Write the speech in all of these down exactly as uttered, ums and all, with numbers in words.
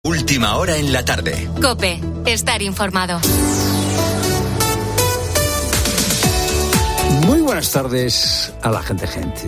Última hora en la tarde. COPE. Estar informado. Muy buenas tardes a la gente gente.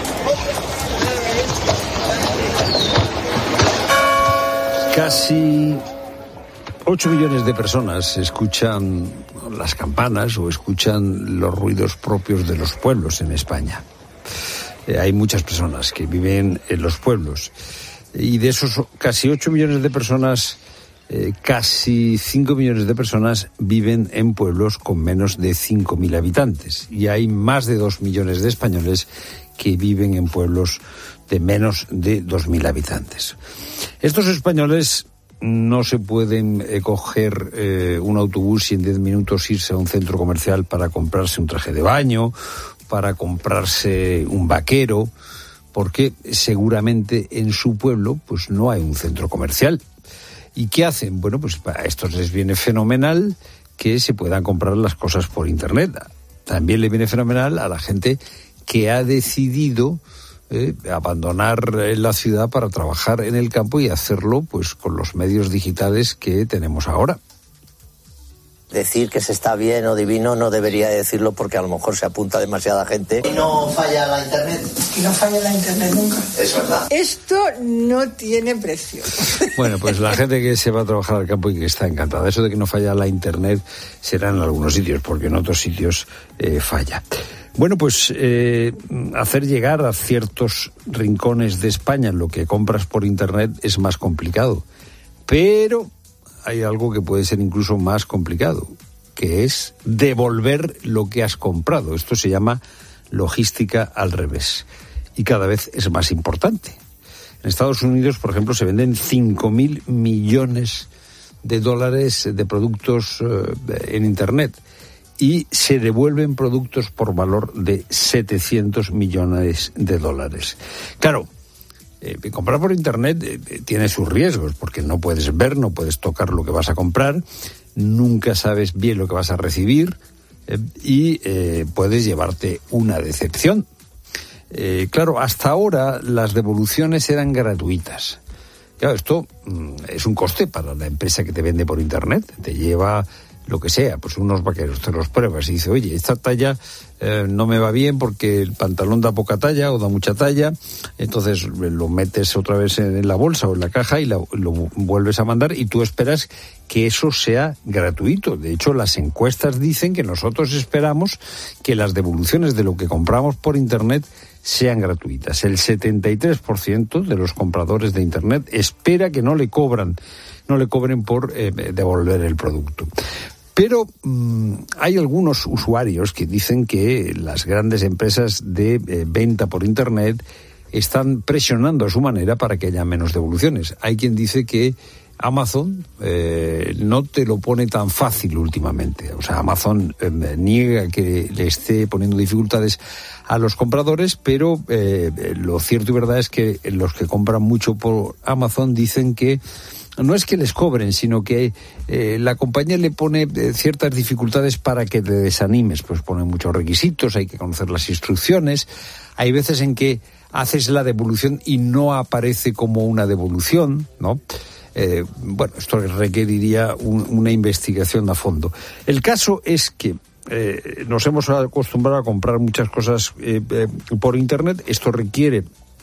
Casi ocho millones de personas escuchan las campanas o escuchan los ruidos propios de los pueblos en España. Eh, hay muchas personas que viven en los pueblos. Y de esos casi ocho millones de personas, eh, casi cinco millones de personas viven en pueblos con menos de cinco mil habitantes. Y hay más de dos millones de españoles que viven en pueblos de menos de dos mil habitantes. Estos españoles no se pueden eh, coger eh, un autobús y en diez minutos irse a un centro comercial para comprarse un traje de baño, para comprarse un vaquero, porque seguramente en su pueblo pues no hay un centro comercial. ¿Y qué hacen? Bueno, pues a estos les viene fenomenal que se puedan comprar las cosas por internet. También le viene fenomenal a la gente que ha decidido eh, abandonar la ciudad para trabajar en el campo y hacerlo pues con los medios digitales que tenemos ahora. Decir que se está bien o divino no debería decirlo porque a lo mejor se apunta demasiada gente. ¿Y no falla la internet? Y no falla la internet nunca. Es verdad. Esto no tiene precio. Bueno, pues la gente que se va a trabajar al campo y que está encantada. Eso de que no falla la internet será en algunos sitios, porque en otros sitios eh, falla. Bueno, pues eh, hacer llegar a ciertos rincones de España lo que compras por internet es más complicado. Pero hay algo que puede ser incluso más complicado, que es devolver lo que has comprado. Esto se llama logística al revés y cada vez es más importante. En Estados Unidos, por ejemplo, se venden cinco mil millones de dólares de productos eh, en internet y se devuelven productos por valor de setecientos millones de dólares. Claro, Eh, comprar por internet eh, tiene sus riesgos, porque no puedes ver, no puedes tocar lo que vas a comprar, nunca sabes bien lo que vas a recibir eh, y eh, puedes llevarte una decepción. Eh, claro, hasta ahora las devoluciones eran gratuitas. Claro, esto mm, es un coste para la empresa que te vende por internet, te lleva lo que sea, pues unos vaqueros, te los pruebas y dice, oye, esta talla eh, no me va bien porque el pantalón da poca talla o da mucha talla, entonces lo metes otra vez en la bolsa o en la caja y la, lo vuelves a mandar y tú esperas que eso sea gratuito. De hecho, las encuestas dicen que nosotros esperamos que las devoluciones de lo que compramos por internet sean gratuitas. El setenta y tres por ciento de los compradores de internet espera que no le cobran, no le cobren por eh, devolver el producto. Pero mmm, hay algunos usuarios que dicen que las grandes empresas de eh, venta por internet están presionando a su manera para que haya menos devoluciones. Hay quien dice que Amazon eh, no te lo pone tan fácil últimamente. O sea, Amazon eh, niega que le esté poniendo dificultades a los compradores, pero eh, lo cierto y verdad es que los que compran mucho por Amazon dicen que no es que les cobren, sino que eh, la compañía le pone eh, ciertas dificultades para que te desanimes. Pues pone muchos requisitos, hay que conocer las instrucciones. Hay veces en que haces la devolución y no aparece como una devolución, ¿no? Eh, bueno, esto requeriría un, una investigación a fondo. El caso es que eh, nos hemos acostumbrado a comprar muchas cosas eh, eh, por internet. Esto requiere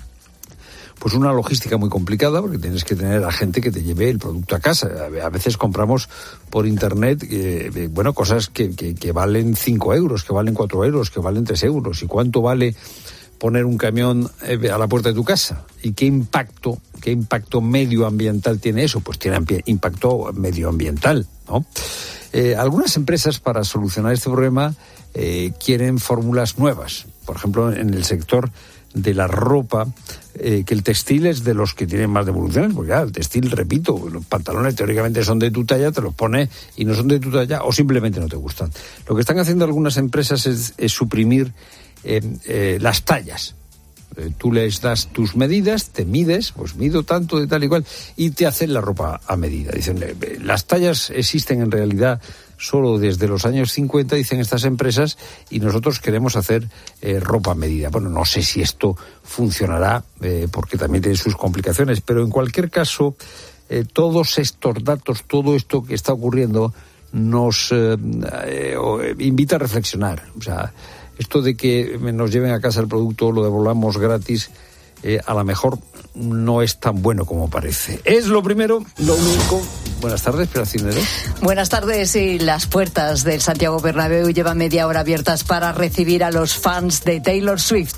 pues una logística muy complicada, porque tienes que tener a gente que te lleve el producto a casa. A veces compramos por internet, eh, bueno, cosas que, que, que valen cinco euros, que valen cuatro euros, que valen tres euros. ¿Y cuánto vale poner un camión eh, a la puerta de tu casa? ¿Y qué impacto, qué impacto medioambiental tiene eso? Pues tiene impacto medioambiental, ¿no? Eh, algunas empresas, para solucionar este problema, eh, quieren fórmulas nuevas. Por ejemplo, en el sector de la ropa, eh, que el textil es de los que tienen más devoluciones, porque ya, el textil, repito, los pantalones teóricamente son de tu talla, te los pone y no son de tu talla o simplemente no te gustan. Lo que están haciendo algunas empresas es, es suprimir eh, eh, las tallas. Eh, tú les das tus medidas, te mides, pues mido tanto de tal y cual, y te hacen la ropa a medida. Dicen, eh, las tallas existen en realidad solo desde los años cincuenta, dicen estas empresas, y nosotros queremos hacer eh, ropa a medida. Bueno, no sé si esto funcionará, eh, porque también tiene sus complicaciones, pero en cualquier caso, eh, todos estos datos, todo esto que está ocurriendo, nos eh, eh, invita a reflexionar. O sea, esto de que nos lleven a casa el producto, lo devolvamos gratis, eh, a lo mejor no es tan bueno como parece. Es lo primero, lo único. Buenas tardes, Pilar Cisneros. Buenas tardes, y las puertas del Santiago Bernabéu llevan media hora abiertas para recibir a los fans de Taylor Swift.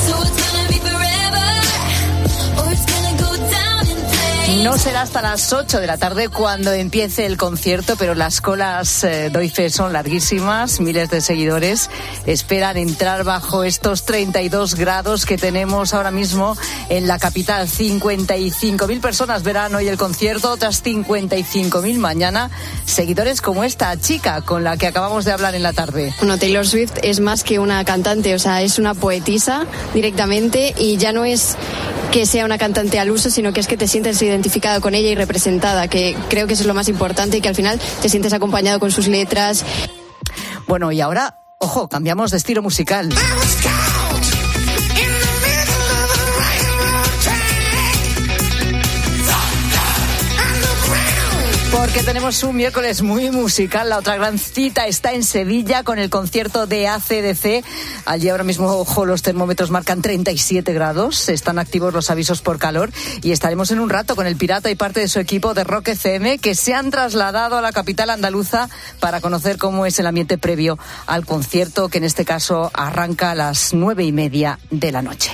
No será hasta las ocho de la tarde cuando empiece el concierto, pero las colas, eh, doy fe, son larguísimas. Miles de seguidores esperan entrar bajo estos treinta y dos grados que tenemos ahora mismo en la capital. cincuenta y cinco mil personas verán hoy el concierto, otras cincuenta y cinco mil mañana. Seguidores como esta chica con la que acabamos de hablar en la tarde. Bueno, Taylor Swift es más que una cantante, o sea, es una poetisa directamente, y ya no es que sea una cantante al uso, sino que es que te sientes identificado con ella y representada, que creo que eso es lo más importante, y que al final te sientes acompañado con sus letras. Bueno, y ahora, ojo, cambiamos de estilo musical. Porque tenemos un miércoles muy musical. La otra gran cita está en Sevilla con el concierto de A C D C. Allí ahora mismo, ojo, los termómetros marcan treinta y siete grados. Están activos los avisos por calor. Y estaremos en un rato con el Pirata y parte de su equipo de Rock F M, que se han trasladado a la capital andaluza para conocer cómo es el ambiente previo al concierto, que en este caso arranca a las nueve y media de la noche.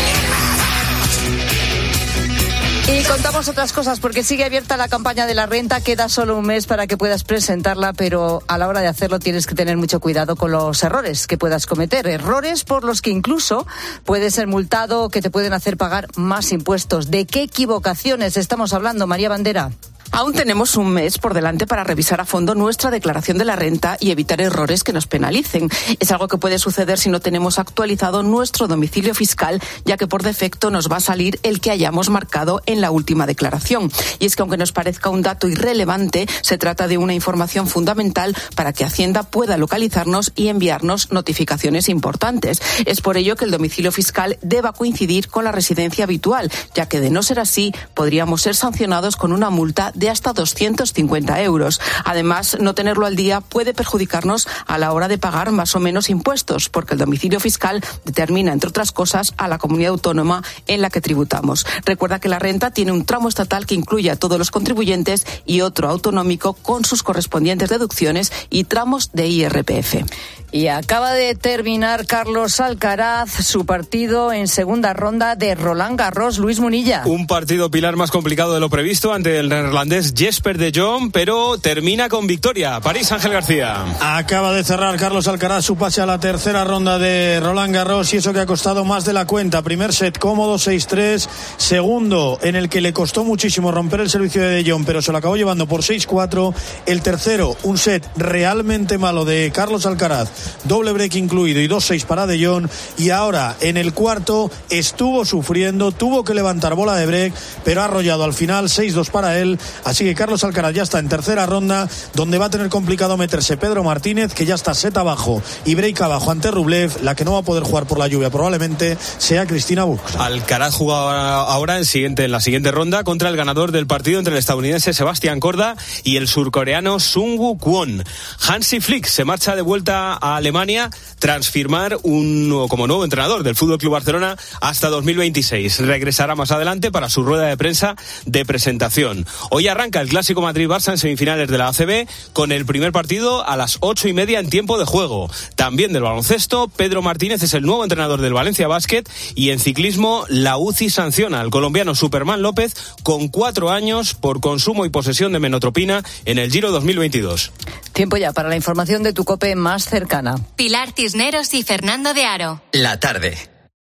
Y contamos otras cosas, porque sigue abierta la campaña de la renta. Queda solo un mes para que puedas presentarla, pero a la hora de hacerlo tienes que tener mucho cuidado con los errores que puedas cometer. Errores por los que incluso puedes ser multado o que te pueden hacer pagar más impuestos. ¿De qué equivocaciones estamos hablando, María Bandera? Aún tenemos un mes por delante para revisar a fondo nuestra declaración de la renta y evitar errores que nos penalicen. Es algo que puede suceder si no tenemos actualizado nuestro domicilio fiscal, ya que por defecto nos va a salir el que hayamos marcado en la última declaración. Y es que, aunque nos parezca un dato irrelevante, se trata de una información fundamental para que Hacienda pueda localizarnos y enviarnos notificaciones importantes. Es por ello que el domicilio fiscal deba coincidir con la residencia habitual, ya que de no ser así podríamos ser sancionados con una multa de hasta doscientos cincuenta euros. Además, no tenerlo al día puede perjudicarnos a la hora de pagar más o menos impuestos, porque el domicilio fiscal determina, entre otras cosas, a la comunidad autónoma en la que tributamos. Recuerda que la renta tiene un tramo estatal que incluye a todos los contribuyentes y otro autonómico con sus correspondientes deducciones y tramos de I R P F. Y acaba de terminar Carlos Alcaraz su partido en segunda ronda de Roland Garros. Luis Munilla. Un partido, Pilar, más complicado de lo previsto ante el neerlandés Jesper de Jong, pero termina con victoria. París, Ángel García. Acaba de cerrar Carlos Alcaraz su pase a la tercera ronda de Roland Garros, y eso que ha costado más de la cuenta. Primer set cómodo, seis tres. Segundo, en el que le costó muchísimo romper el servicio de De Jong, pero se lo acabó llevando por seis cuatro. El tercero, un set realmente malo de Carlos Alcaraz, doble break incluido y dos seis para De Jong. Y ahora en el cuarto estuvo sufriendo, tuvo que levantar bola de break, pero ha arrollado al final seis dos para él. Así que Carlos Alcaraz ya está en tercera ronda, donde va a tener complicado meterse Pedro Martínez, que ya está set abajo y break abajo ante Rublev. La que no va a poder jugar por la lluvia probablemente sea Cristina Bucsa. Alcaraz juega ahora en, siguiente, en la siguiente ronda contra el ganador del partido entre el estadounidense Sebastián Korda y el surcoreano Sungwoo Kwon. Hansi Flick se marcha de vuelta a Alemania tras firmar un, como nuevo entrenador del F C Barcelona hasta dos mil veintiséis. Regresará más adelante para su rueda de prensa de presentación. Hoy arranca el Clásico Madrid-Barça en semifinales de la A C B, con el primer partido a las ocho y media en tiempo de juego. También del baloncesto, Pedro Martínez es el nuevo entrenador del Valencia Basket, y en ciclismo la U C I sanciona al colombiano Superman López con cuatro años por consumo y posesión de menotropina en el Giro dos mil veintidós. Tiempo ya para la información de tu COPE más cercana. Pilar Cisneros y Fernando de Aro. La tarde.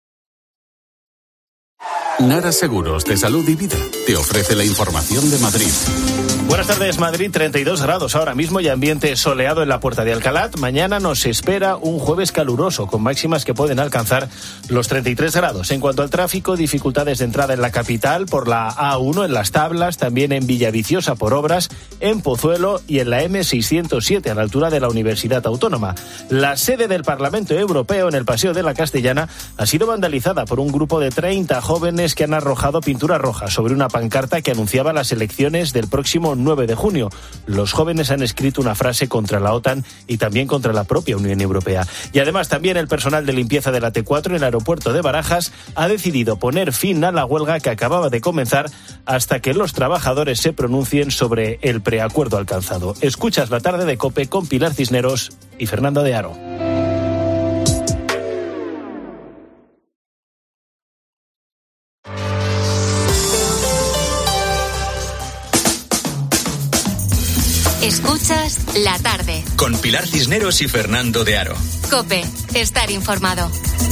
Nara Seguros de Salud y Vida te ofrece la información de Madrid. Buenas tardes, Madrid, treinta y dos grados ahora mismo y ambiente soleado en la Puerta de Alcalá. Mañana nos espera un jueves caluroso con máximas que pueden alcanzar los treinta y tres grados. En cuanto al tráfico, dificultades de entrada en la capital por la A uno en Las Tablas, también en Villaviciosa por obras, en Pozuelo y en la eme seiscientos siete a la altura de la Universidad Autónoma. La sede del Parlamento Europeo en el Paseo de la Castellana ha sido vandalizada por un grupo de treinta jóvenes trabajadores que han arrojado pintura roja sobre una pancarta que anunciaba las elecciones del próximo nueve de junio. Los jóvenes han escrito una frase contra la OTAN y también contra la propia Unión Europea. Y además también el personal de limpieza de la T cuatro en el aeropuerto de Barajas ha decidido poner fin a la huelga que acababa de comenzar hasta que los trabajadores se pronuncien sobre el preacuerdo alcanzado. Escuchas La Tarde de COPE con Pilar Cisneros y Fernando de Aro. Escuchas La Tarde con Pilar Cisneros y Fernando de Aro. COPE, estar informado.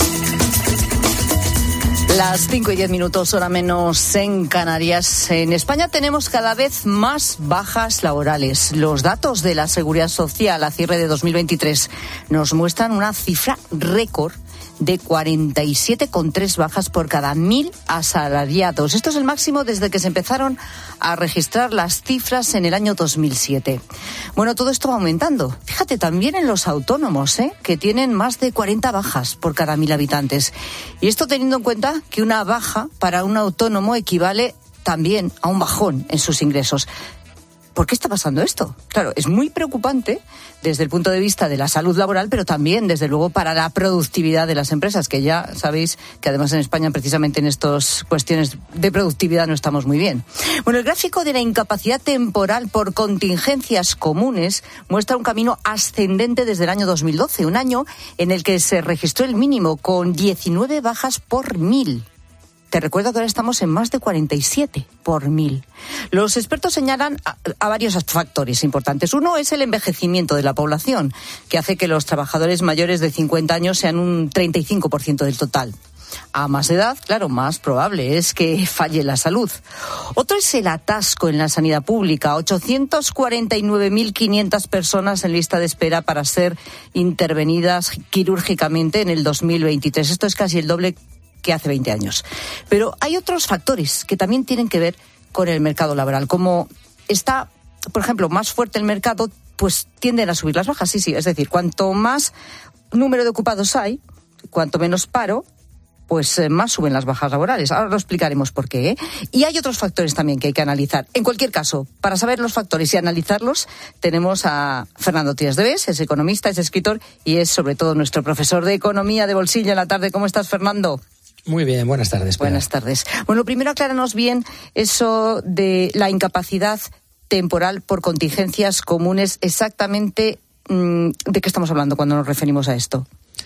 Las cinco y diez minutos, hora menos en Canarias. En España tenemos cada vez más bajas laborales. Los datos de la Seguridad Social a cierre de dos mil veintitrés nos muestran una cifra récord de cuarenta y siete coma tres bajas por cada mil asalariados. Esto es el máximo desde que se empezaron a registrar las cifras en el año dos mil siete. Bueno, todo esto va aumentando. Fíjate, también en los autónomos, ¿eh? que tienen más de cuarenta bajas por cada mil habitantes. Y esto teniendo en cuenta que una baja para un autónomo equivale también a un bajón en sus ingresos. ¿Por qué está pasando esto? Claro, es muy preocupante desde el punto de vista de la salud laboral, pero también, desde luego, para la productividad de las empresas, que ya sabéis que además en España, precisamente en estas cuestiones de productividad, no estamos muy bien. Bueno, el gráfico de la incapacidad temporal por contingencias comunes muestra un camino ascendente desde el año dos mil doce, un año en el que se registró el mínimo con diecinueve bajas por mil. Te recuerdo que ahora estamos en más de cuarenta y siete por mil. Los expertos señalan a, a varios factores importantes. Uno es el envejecimiento de la población, que hace que los trabajadores mayores de cincuenta años sean un treinta y cinco por ciento del total. A más edad, claro, más probable es que falle la salud. Otro es el atasco en la sanidad pública. ochocientas cuarenta y nueve mil quinientas personas en lista de espera para ser intervenidas quirúrgicamente en el dos mil veintitrés. Esto es casi el doble que hace veinte años. Pero hay otros factores que también tienen que ver con el mercado laboral. Como está, por ejemplo, más fuerte el mercado, pues tienden a subir las bajas. Sí, sí, es decir, cuanto más número de ocupados hay, cuanto menos paro, pues eh, más suben las bajas laborales. Ahora lo explicaremos por qué, ¿eh? Y hay otros factores también que hay que analizar. En cualquier caso, para saber los factores y analizarlos, tenemos a Fernando Tías de Bes, es economista, es escritor y es sobre todo nuestro profesor de economía de bolsillo en la tarde. ¿Cómo estás, Fernando? Muy bien, buenas tardes. Pilar. Buenas tardes. Bueno, primero acláranos bien eso de la incapacidad temporal por contingencias comunes. Exactamente, mmm, ¿de qué estamos hablando cuando nos referimos a esto?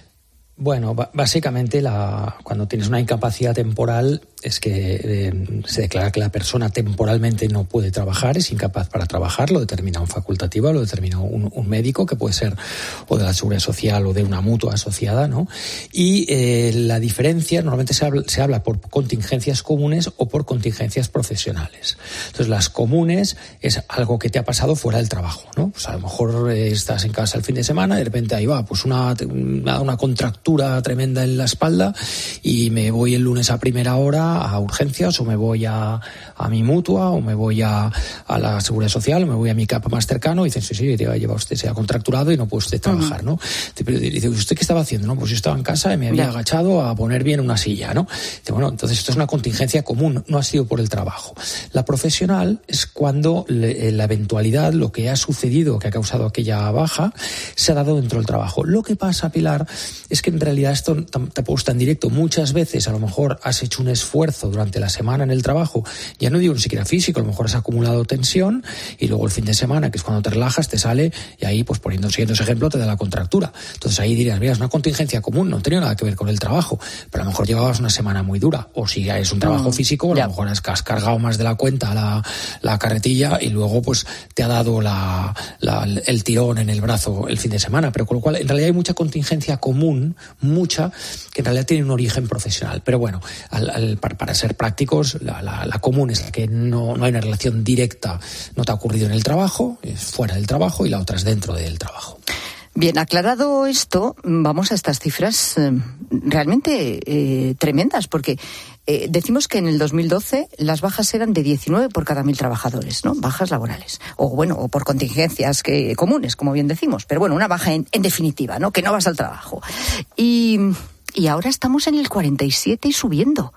Bueno, básicamente la, cuando tienes una incapacidad temporal es que eh, se declara que la persona temporalmente no puede trabajar, es incapaz para trabajar, lo determina un facultativo, lo determina un, un médico, que puede ser o de la Seguridad Social o de una mutua asociada, ¿no? Y eh, la diferencia, normalmente se habla, se habla por contingencias comunes o por contingencias profesionales. Entonces, las comunes es algo que te ha pasado fuera del trabajo, ¿no? Pues a lo mejor eh, estás en casa el fin de semana y de repente ahí va, pues una, una, una contractura tremenda en la espalda y me voy el lunes a primera hora a urgencias, o me voy a, a mi mutua, o me voy a, a la Seguridad Social, o me voy a mi C A P más cercano, y dicen, sí, sí, lleva usted, se ha contracturado y no puede usted trabajar, ¿no? Dice, ¿usted qué estaba haciendo? No, pues yo estaba en casa y me había agachado a poner bien una silla, ¿no? Dice, bueno, entonces esto es una contingencia común, no ha sido por el trabajo. La profesional es cuando le, la eventualidad, lo que ha sucedido, que ha causado aquella baja, se ha dado dentro del trabajo. Lo que pasa, Pilar, es que en realidad esto tampoco está en directo. Muchas veces, a lo mejor, has hecho un esfuerzo durante la semana en el trabajo, ya no digo ni siquiera físico, a lo mejor has acumulado tensión y luego el fin de semana, que es cuando te relajas, te sale y ahí, pues poniendo siguiendo ese ejemplo, te da la contractura. Entonces ahí dirías, mira, es una contingencia común, no tenía nada que ver con el trabajo, pero a lo mejor llevabas una semana muy dura, o si es un trabajo mm, físico, a lo mejor has, has cargado más de la cuenta la, la carretilla y luego pues te ha dado la, la, el tirón en el brazo el fin de semana, pero con lo cual en realidad hay mucha contingencia común, mucha, que en realidad tiene un origen profesional. Pero bueno, al, al, para, para ser prácticos, la, la, la común es la que no, no hay una relación directa, no te ha ocurrido en el trabajo, es fuera del trabajo, y la otra es dentro del trabajo. Bien, aclarado esto, vamos a estas cifras eh, realmente eh, tremendas, porque eh, decimos que en el dos mil doce las bajas eran de diecinueve por cada mil trabajadores, ¿no? Bajas laborales. O bueno, o por contingencias que, comunes, como bien decimos. Pero bueno, una baja en, en definitiva, ¿no? Que no vas al trabajo. Y, y ahora estamos en el cuarenta y siete y subiendo.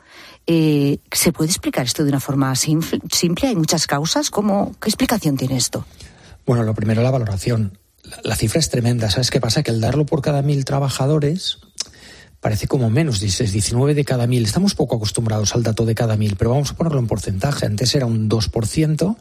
Eh, ¿Se puede explicar esto de una forma simple? simple? ¿Hay muchas causas? ¿Cómo, ¿Qué explicación tiene esto? Bueno, lo primero, la valoración. La, la cifra es tremenda. ¿Sabes qué pasa? Que el darlo por cada mil trabajadores parece como menos, dices diecinueve de cada mil. Estamos poco acostumbrados al dato de cada mil, pero vamos a ponerlo en porcentaje. Antes era un dos por ciento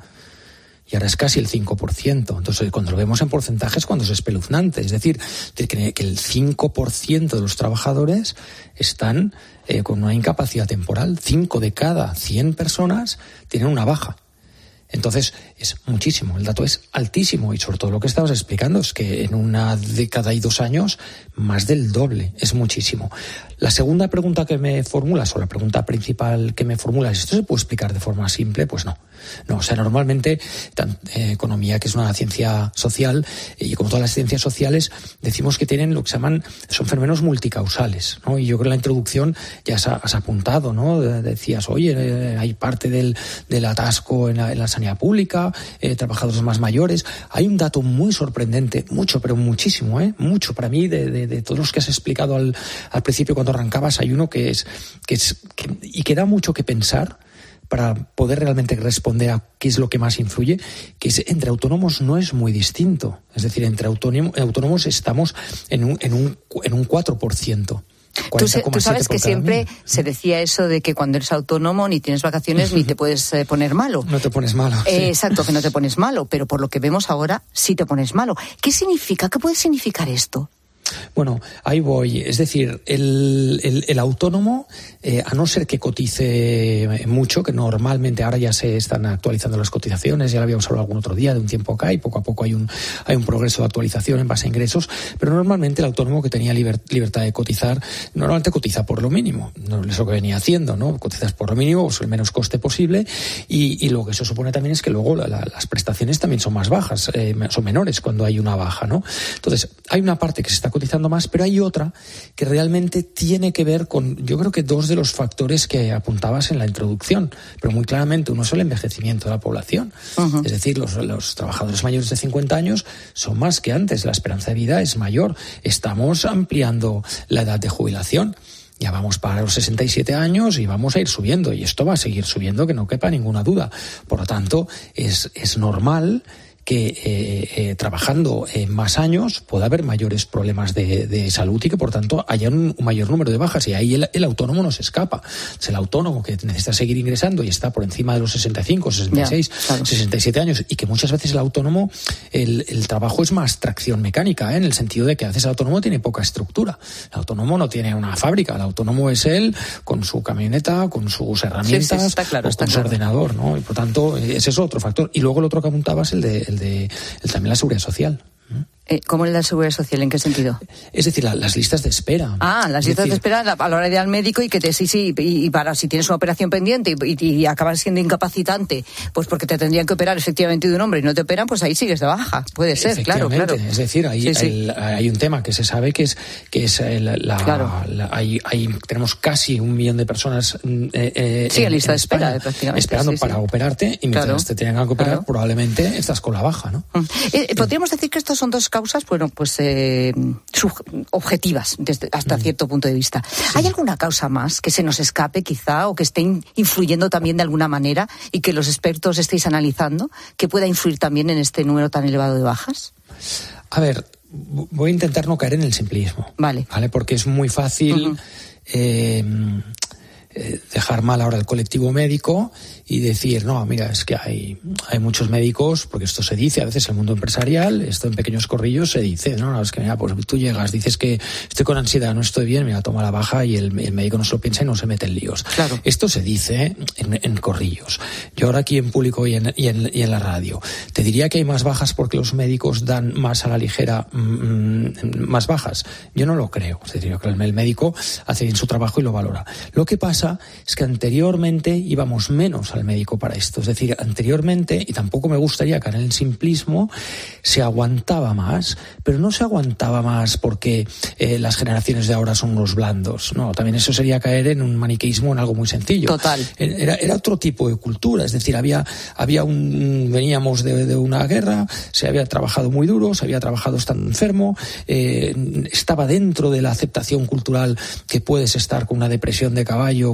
y ahora es casi el cinco por ciento. Entonces, cuando lo vemos en porcentaje es cuando es espeluznante. Es decir, que el cinco por ciento de los trabajadores están eh, con una incapacidad temporal. cinco de cada cien personas tienen una baja. Entonces, es muchísimo, el dato es altísimo y sobre todo lo que estabas explicando es que en una década y dos años, más del doble, es muchísimo. La segunda pregunta que me formulas, o la pregunta principal que me formulas, ¿esto se puede explicar de forma simple? Pues no. No, o sea, normalmente, tan, eh, economía, que es una ciencia social, y como todas las ciencias sociales, decimos que tienen lo que se llaman, son fenómenos multicausales, ¿no? Y yo creo que en la introducción ya has, has apuntado, ¿no? Decías, oye, eh, hay parte del, del atasco en la, en la sanidad pública, eh, trabajadores más mayores. Hay un dato muy sorprendente, mucho, pero muchísimo, ¿eh? Mucho para mí, de, de, de todos los que has explicado al, al principio cuando arrancabas, hay uno que es, que es que, y que da mucho que pensar para poder realmente responder a qué es lo que más influye, que es entre autónomos no es muy distinto. Es decir, entre autónomos, autónomos estamos en un, en un, en un cuatro por ciento. Tú, se, tú sabes que siempre mil. se decía eso de que cuando eres autónomo ni tienes vacaciones ni te puedes eh, poner malo. No te pones malo. Eh, sí. Exacto, que no te pones malo, pero por lo que vemos ahora sí te pones malo. ¿Qué significa? ¿Qué puede significar esto? Bueno, ahí voy. Es decir, el, el, el autónomo, eh, a no ser que cotice mucho, que normalmente ahora ya se están actualizando las cotizaciones, ya lo habíamos hablado algún otro día de un tiempo acá y poco a poco hay un, hay un progreso de actualización en base a ingresos, pero normalmente el autónomo que tenía liber, libertad de cotizar, normalmente cotiza por lo mínimo. No es lo que venía haciendo, ¿no? Cotizas por lo mínimo, pues el menos coste posible y, y lo que eso supone también es que luego la, la, las prestaciones también son más bajas, eh, son menores cuando hay una baja, ¿no? Entonces, hay una parte que se está cotizando más, pero hay otra que realmente tiene que ver con, yo creo que dos de los factores que apuntabas en la introducción, pero muy claramente uno es el envejecimiento de la población. Uh-huh. Es decir, los, los trabajadores mayores de cincuenta años son más que antes, la esperanza de vida es mayor, estamos ampliando la edad de jubilación. Ya vamos para los sesenta y siete años y vamos a ir subiendo, y esto va a seguir subiendo, que no quepa ninguna duda. Por lo tanto, es, es normal que eh, eh, trabajando eh, más años pueda haber mayores problemas de, de salud y que por tanto haya un, un mayor número de bajas, y ahí el, el autónomo no se escapa. Es el autónomo que necesita seguir ingresando y está por encima de los sesenta y cinco, sesenta y seis, yeah, claro. sesenta y siete años, y que muchas veces el autónomo, el, el trabajo es más tracción mecánica, ¿eh? En el sentido de que a veces el autónomo tiene poca estructura. El autónomo no tiene una fábrica, el autónomo es él con su camioneta, con sus herramientas, sí, sí, está claro, o está con claro. su ordenador, ¿no? Y por tanto ese es otro factor. Y luego el otro que apuntabas, el de el de el, también la seguridad social. Eh, ¿Cómo es la seguridad social? ¿En qué sentido? Es decir, la, las listas de espera. Ah, las listas decir, de espera a la hora de ir al médico y que te sí, sí, y, y para si tienes una operación pendiente y, y, y acabas siendo incapacitante, pues porque te tendrían que operar efectivamente de un hombre y no te operan, pues ahí sigues de baja. Puede ser, claro, claro. Es decir, hay, sí, sí. El, hay un tema que se sabe que es que es el, la, claro. la, hay, hay tenemos casi un millón de personas eh, eh, sí, en, lista en de espera, España, prácticamente, esperando sí, para sí. operarte, y mientras claro. te tengan que operar, claro. probablemente estás con la baja, ¿no? Eh, Podríamos decir que estas son dos causas, bueno, pues Eh, objetivas desde, hasta mm. cierto punto de vista. Sí. ¿Hay alguna causa más que se nos escape quizá o que esté influyendo también de alguna manera y que los expertos estéis analizando que pueda influir también en este número tan elevado de bajas? A ver, voy a intentar no caer en el simplismo. Vale. ¿Vale? Porque es muy fácil uh-huh. eh, eh, dejar mal ahora el colectivo médico y decir, no, mira, es que hay, hay muchos médicos, porque esto se dice a veces en el mundo empresarial, esto en pequeños corrillos se dice, no, no, es que mira, pues tú llegas, dices que estoy con ansiedad, no estoy bien, mira, toma la baja y el, el médico no se lo piensa y no se mete en líos. Claro. Esto se dice en, en corrillos. Yo ahora aquí en público y en, y, en, y en la radio, te diría que hay más bajas porque los médicos dan más a la ligera, mmm, más bajas. Yo no lo creo. Es decir, yo creo que el médico hace bien su trabajo y lo valora. Lo que pasa es que anteriormente íbamos menos al médico para esto. Es decir, anteriormente, y tampoco me gustaría caer en el simplismo, se aguantaba más, pero no se aguantaba más porque eh, las generaciones de ahora son unos blandos. No, también eso sería caer en un maniqueísmo, en algo muy sencillo. Total. Era, era otro tipo de cultura. Es decir, había, había un, veníamos de, de una guerra, se había trabajado muy duro, se había trabajado estando enfermo, eh, estaba dentro de la aceptación cultural que puedes estar con una depresión de caballo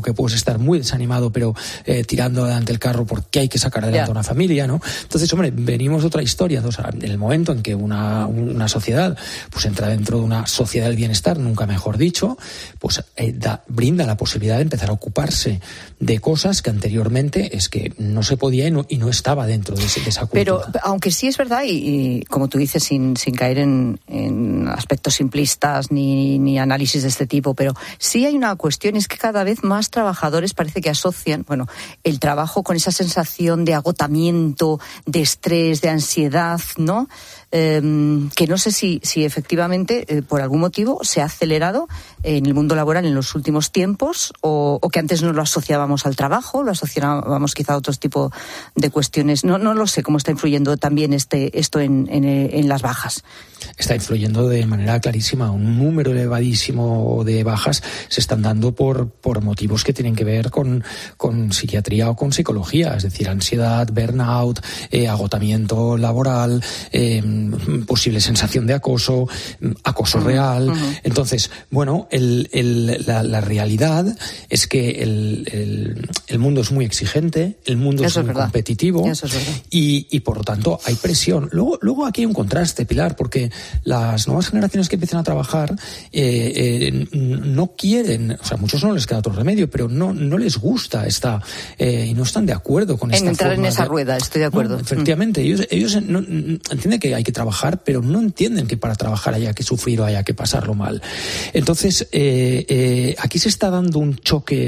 que puedes estar muy desanimado, pero eh, tirando adelante el carro porque hay que sacar adelante yeah. una familia, ¿no? Entonces, hombre, venimos de otra historia. O sea, en el momento en que una, una sociedad pues entra dentro de una sociedad del bienestar, nunca mejor dicho, pues eh, da, brinda la posibilidad de empezar a ocuparse de cosas que anteriormente es que no se podía y no, y no estaba dentro de, ese, de esa cultura. Pero, aunque sí es verdad, y, y como tú dices, sin, sin caer en, en aspectos simplistas ni, ni análisis de este tipo, pero sí hay una cuestión, es que cada vez más trabajadores parece que asocian, bueno, el trabajo con esa sensación de agotamiento, de estrés, de ansiedad, ¿no? Eh, que no sé si, si efectivamente, eh, por algún motivo, se ha acelerado en el mundo laboral en los últimos tiempos, o, o que antes no lo asociábamos al trabajo, lo asociábamos quizá a otro tipo de cuestiones. No, no lo sé cómo está influyendo también este, esto en, en, en las bajas. Está influyendo de manera clarísima. Un número elevadísimo de bajas se están dando por, por motivos que tienen que ver con, con psiquiatría o con psicología, es decir, ansiedad, burnout, eh, agotamiento laboral, eh, posible sensación de acoso, acoso uh-huh. real. Uh-huh. Entonces, bueno, el, el, la, la realidad es que el, el, el mundo es muy exigente, el mundo Eso es muy es competitivo Eso es verdad. y, y por lo tanto hay presión. Luego, luego aquí hay un contraste, Pilar, porque las nuevas generaciones que empiezan a trabajar eh, eh, no quieren, o sea, a muchos no les queda otro remedio, pero no, no les gusta esta, eh, y no están de acuerdo con en esta entrar forma en esa de... rueda, estoy de acuerdo. No, efectivamente, mm. ellos, ellos no, entienden que hay que trabajar, pero no entienden que para trabajar haya que sufrir o haya que pasarlo mal. Entonces, eh, eh, aquí se está dando un choque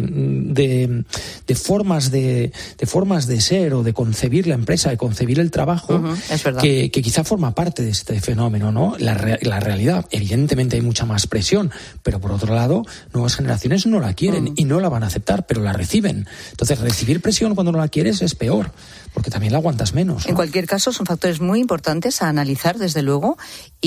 de, de formas de, de formas de ser o de concebir la empresa, de concebir el trabajo, uh-huh, es verdad. que, que quizá forma parte de este fenómeno, ¿no? La, re, la realidad, evidentemente hay mucha más presión, pero por otro lado, nuevas generaciones no la quieren uh-huh. y no la van a aceptar, pero la reciben. Entonces, recibir presión cuando no la quieres es peor, porque también la aguantas menos, ¿no? En cualquier caso, son factores muy importantes a analizar, desde luego,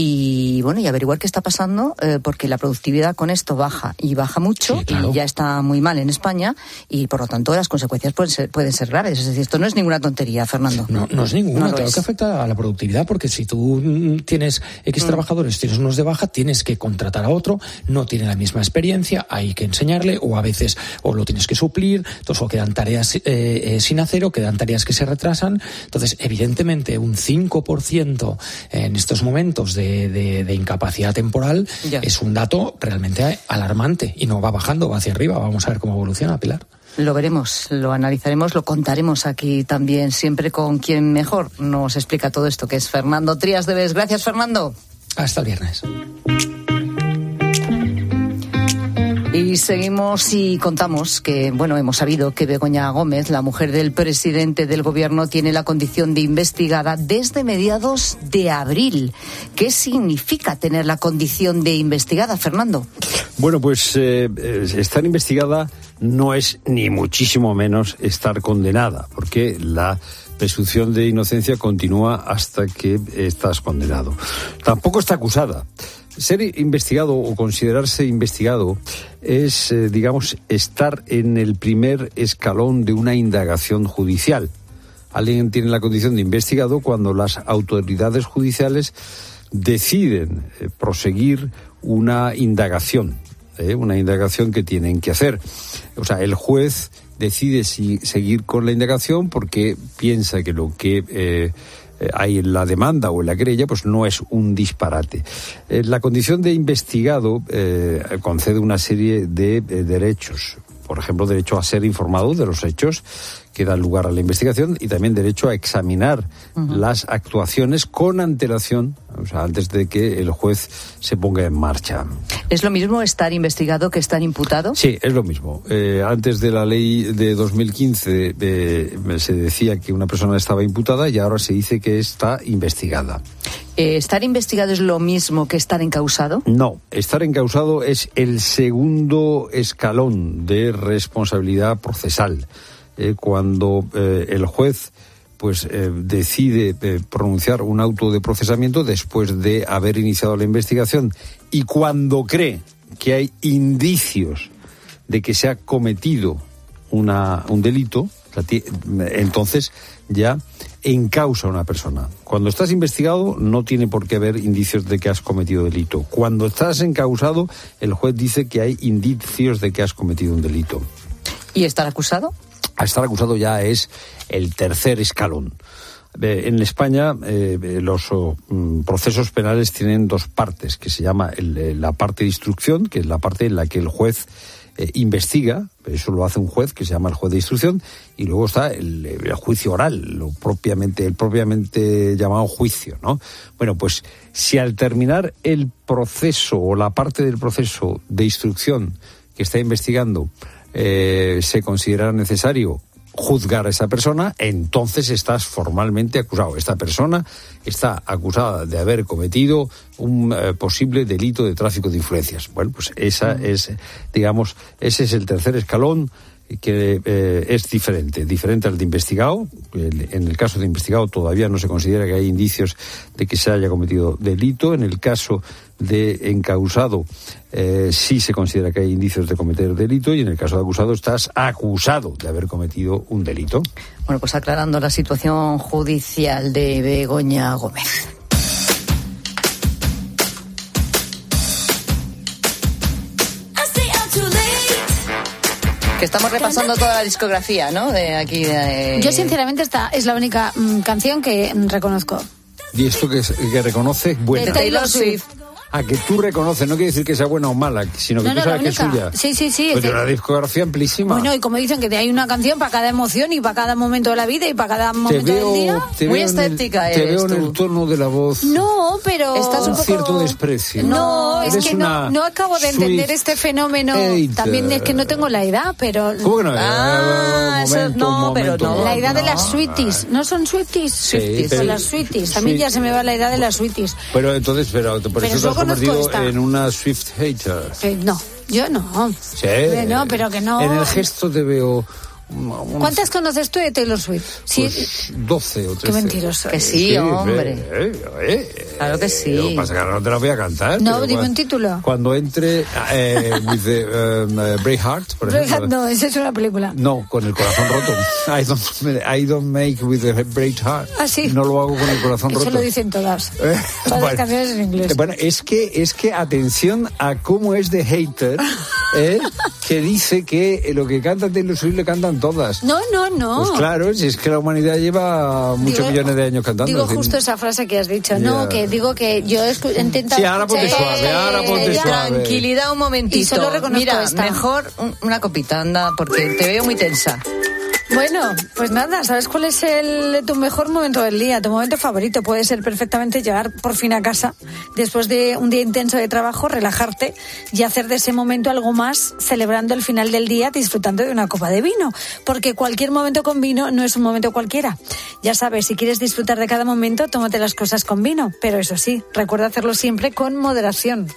y bueno, y averiguar qué está pasando, eh, porque la productividad con esto baja, y baja mucho, sí, claro. y ya está muy mal en España, y por lo tanto las consecuencias pueden ser, pueden ser graves. Es decir, esto no es ninguna tontería, Fernando. No, no es ninguna, no claro es. Que afecta a la productividad, porque si tú tienes X mm. trabajadores, tienes unos de baja, tienes que contratar a otro, no tiene la misma experiencia, hay que enseñarle, o a veces o lo tienes que suplir, entonces o quedan tareas eh, eh, sin hacer, o quedan tareas que se retrasan. Entonces, evidentemente, un cinco por ciento en estos momentos de, de, de incapacidad temporal ya. es un dato realmente alarmante, y no va bajando, va hacia arriba. Vamos a ver cómo evoluciona, Pilar. Lo veremos, lo analizaremos, lo contaremos aquí también, siempre con quien mejor nos explica todo esto, que es Fernando Trías de Bes. Gracias, Fernando. Hasta el viernes. Y seguimos y contamos que, bueno, hemos sabido que Begoña Gómez, la mujer del presidente del gobierno, tiene la condición de investigada desde mediados de abril. ¿Qué significa tener la condición de investigada, Fernando? Bueno, pues eh, estar investigada no es ni muchísimo menos estar condenada, porque la presunción de inocencia continúa hasta que estás condenado. Tampoco está acusada. Ser investigado o considerarse investigado es, eh, digamos, estar en el primer escalón de una indagación judicial. Alguien tiene la condición de investigado cuando las autoridades judiciales deciden eh, proseguir una indagación, eh, una indagación que tienen que hacer. O sea, el juez decide si seguir con la indagación porque piensa que lo que eh, hay en la demanda o en la querella, pues no es un disparate. Eh, la condición de investigado eh, concede una serie de, de derechos. Por ejemplo, derecho a ser informado de los hechos que dan lugar a la investigación, y también derecho a examinar uh-huh. las actuaciones con antelación, o sea, antes de que el juez se ponga en marcha. ¿Es lo mismo estar investigado que estar imputado? Sí, es lo mismo. Eh, antes de la ley de dos mil quince eh, se decía que una persona estaba imputada, y ahora se dice que está investigada. Eh, ¿Estar investigado es lo mismo que estar encausado? No, estar encausado es el segundo escalón de responsabilidad procesal. Eh, cuando eh, el juez pues eh, decide eh, pronunciar un auto de procesamiento después de haber iniciado la investigación, y cuando cree que hay indicios de que se ha cometido una, un delito, entonces ya encausa a una persona. Cuando estás investigado no tiene por qué haber indicios de que has cometido delito. Cuando estás encausado, el juez dice que hay indicios de que has cometido un delito. ¿Y estar acusado? A estar acusado ya es el tercer escalón. En España eh, los oh, procesos penales tienen dos partes, que se llama el, la parte de instrucción, que es la parte en la que el juez eh, investiga, eso lo hace un juez que se llama el juez de instrucción, y luego está el, el juicio oral, lo propiamente, el propiamente llamado juicio, ¿no? Bueno, pues si al terminar el proceso o la parte del proceso de instrucción que está investigando eh, se considera necesario juzgar a esa persona, entonces estás formalmente acusado. Esta persona está acusada de haber cometido un eh, posible delito de tráfico de influencias. Bueno, pues esa es, digamos, ese es el tercer escalón que eh, es diferente, diferente al de investigado. En el caso de investigado todavía no se considera que hay indicios de que se haya cometido delito. En el caso de encausado eh, sí se considera que hay indicios de cometer delito, y en el caso de acusado estás acusado de haber cometido un delito. Bueno, pues aclarando la situación judicial de Begoña Gómez. Que estamos repasando toda la discografía, ¿no? De aquí. De... Yo, sinceramente, esta es la única mm, canción que mm, reconozco. ¿Y esto que, que reconoce? Buena. De Taylor Swift. A que tú reconoces, no quiere decir que sea buena o mala, sino que no, tú no, sabes que es suya. Sí, sí, sí. Pues es una discografía amplísima. Bueno, y como dicen que hay una canción para cada emoción y para cada momento de la vida y para cada momento veo, del día. Muy escéptica eres. Te veo tú. en el tono de la voz. No, pero... Estás un, un poco... cierto desprecio. No, eres es que no, no acabo de entender este fenómeno. Hater. También es que no tengo la edad, pero... ¿Cómo que no? Ah, momento, eso no, momento, pero no. La edad no. de las sweeties. ¿No son sweeties? Sí, Swifties. pero... Son las sweeties. A mí Sweet... ya se me va la edad de las sweeties. Pero entonces, pero, por pero eso te has convertido esta. en una Swift hater. Eh, no, yo no. Sí. No, pero que no. En el gesto te veo... Una, una... ¿Cuántas conoces tú de Taylor Swift? Pues ¿Sí? doce o trece. Qué mentiroso. Que sí, sí hombre. Eh, eh, claro que sí. Lo que pasa es que ahora no te la voy a cantar. No, dime cuando, un título. Cuando entre eh, with the, um, uh, Braveheart, por ejemplo. No, esa es una película. No, con el corazón roto. I don't, I don't make with the Braveheart. Ah, sí. No lo hago con el corazón Eso roto. Eso lo dicen todas. Eh, todas bueno, las canciones en inglés. Bueno, es que, es que atención a cómo es de hater, eh, que dice que lo que canta Taylor Swift le cantan todas. No, no. No, no. Pues claro, si es que la humanidad lleva muchos digo, millones de años cantando. Digo ¿sí? justo esa frase que has dicho. Yeah. No, que digo que yo he intentado... Sí, ahora ponte suave, ahora ponte eh, suave. Tranquilidad un momentito. Y solo reconozco Mira, esta. mejor un, una copita, anda, porque te veo muy tensa. Bueno, pues nada, ¿sabes cuál es el tu mejor momento del día? Tu momento favorito puede ser perfectamente llegar por fin a casa después de un día intenso de trabajo, relajarte y hacer de ese momento algo más, celebrando el final del día, disfrutando de una copa de vino, porque cualquier momento con vino no es un momento cualquiera. Ya sabes, si quieres disfrutar de cada momento, tómate las cosas con vino, pero eso sí, recuerda hacerlo siempre con moderación.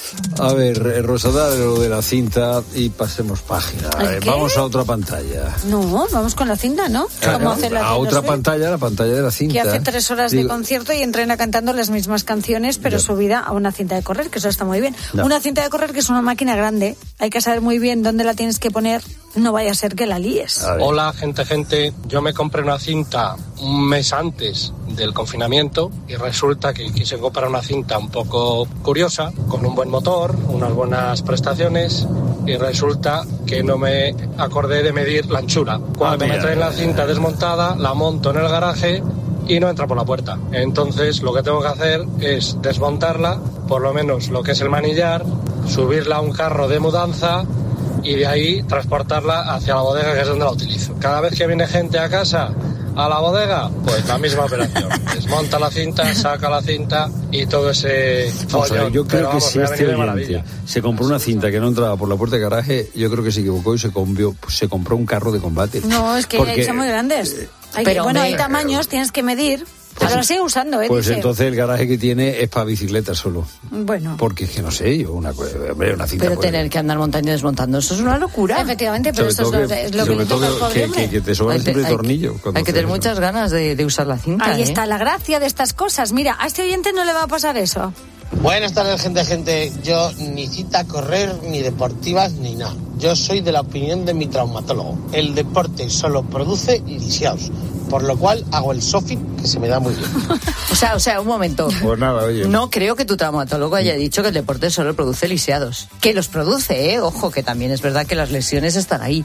A ver, Rosa, lo de la cinta y pasemos página. Eh, vamos a otra pantalla. No, vamos con la cinta, ¿no? Claro, ¿Cómo hace la a otra pantalla, la pantalla de la cinta. Que hace tres horas Digo... de concierto y entrena cantando las mismas canciones, pero no. subida a una cinta de correr, que eso está muy bien. No. Una cinta de correr que es una máquina grande, hay que saber muy bien dónde la tienes que poner, no vaya a ser que la líes. Hola, gente, gente. Yo me compré una cinta un mes antes del confinamiento y resulta que quise comprar una cinta un poco curiosa, con un buen motor, unas buenas prestaciones, y resulta que no me acordé de medir la anchura. Cuando ah, me traen la cinta desmontada, la monto en el garaje y no entra por la puerta. Entonces lo que tengo que hacer es desmontarla, por lo menos lo que es el manillar, subirla a un carro de mudanza y de ahí transportarla hacia la bodega, que es donde la utilizo. Cada vez que viene gente a casa, a la bodega, pues la misma operación. Desmonta la cinta, saca la cinta y todo ese follón. Yo creo Pero, que vamos, si este oyente se compró una cinta que no entraba por la puerta de garaje, yo creo que se equivocó y se, combió, se compró un carro de combate. No, es que Porque, son muy grandes. Hay pero, que, bueno, hombre, hay tamaños, tienes que medir. Pues, pero lo sigue usando, ¿eh? Pues dice. Entonces el garaje que tiene es para bicicletas solo. Bueno. Porque es que no sé, yo una, hombre, una cinta. Pero puede... tener que andar montando y desmontando, eso es una locura. Efectivamente, pero eso es lo que, es lo que le toca al pobre hombre. Que, que te sobra siempre el tornillo. Hay que tener muchas ganas de, de usar la cinta. Ahí ¿eh? está la gracia de estas cosas. Mira, a este oyente no le va a pasar eso. Buenas tardes, gente, gente. Yo ni cita a correr, ni deportivas, ni nada. Yo soy de la opinión de mi traumatólogo. El deporte solo produce lisiados, por lo cual hago el sofit, que se me da muy bien. O sea, o sea, un momento. Pues nada, oye. No creo que tu traumatólogo haya dicho que el deporte solo produce lisiados. Que los produce, ¿eh? Ojo, que también es verdad que las lesiones están ahí.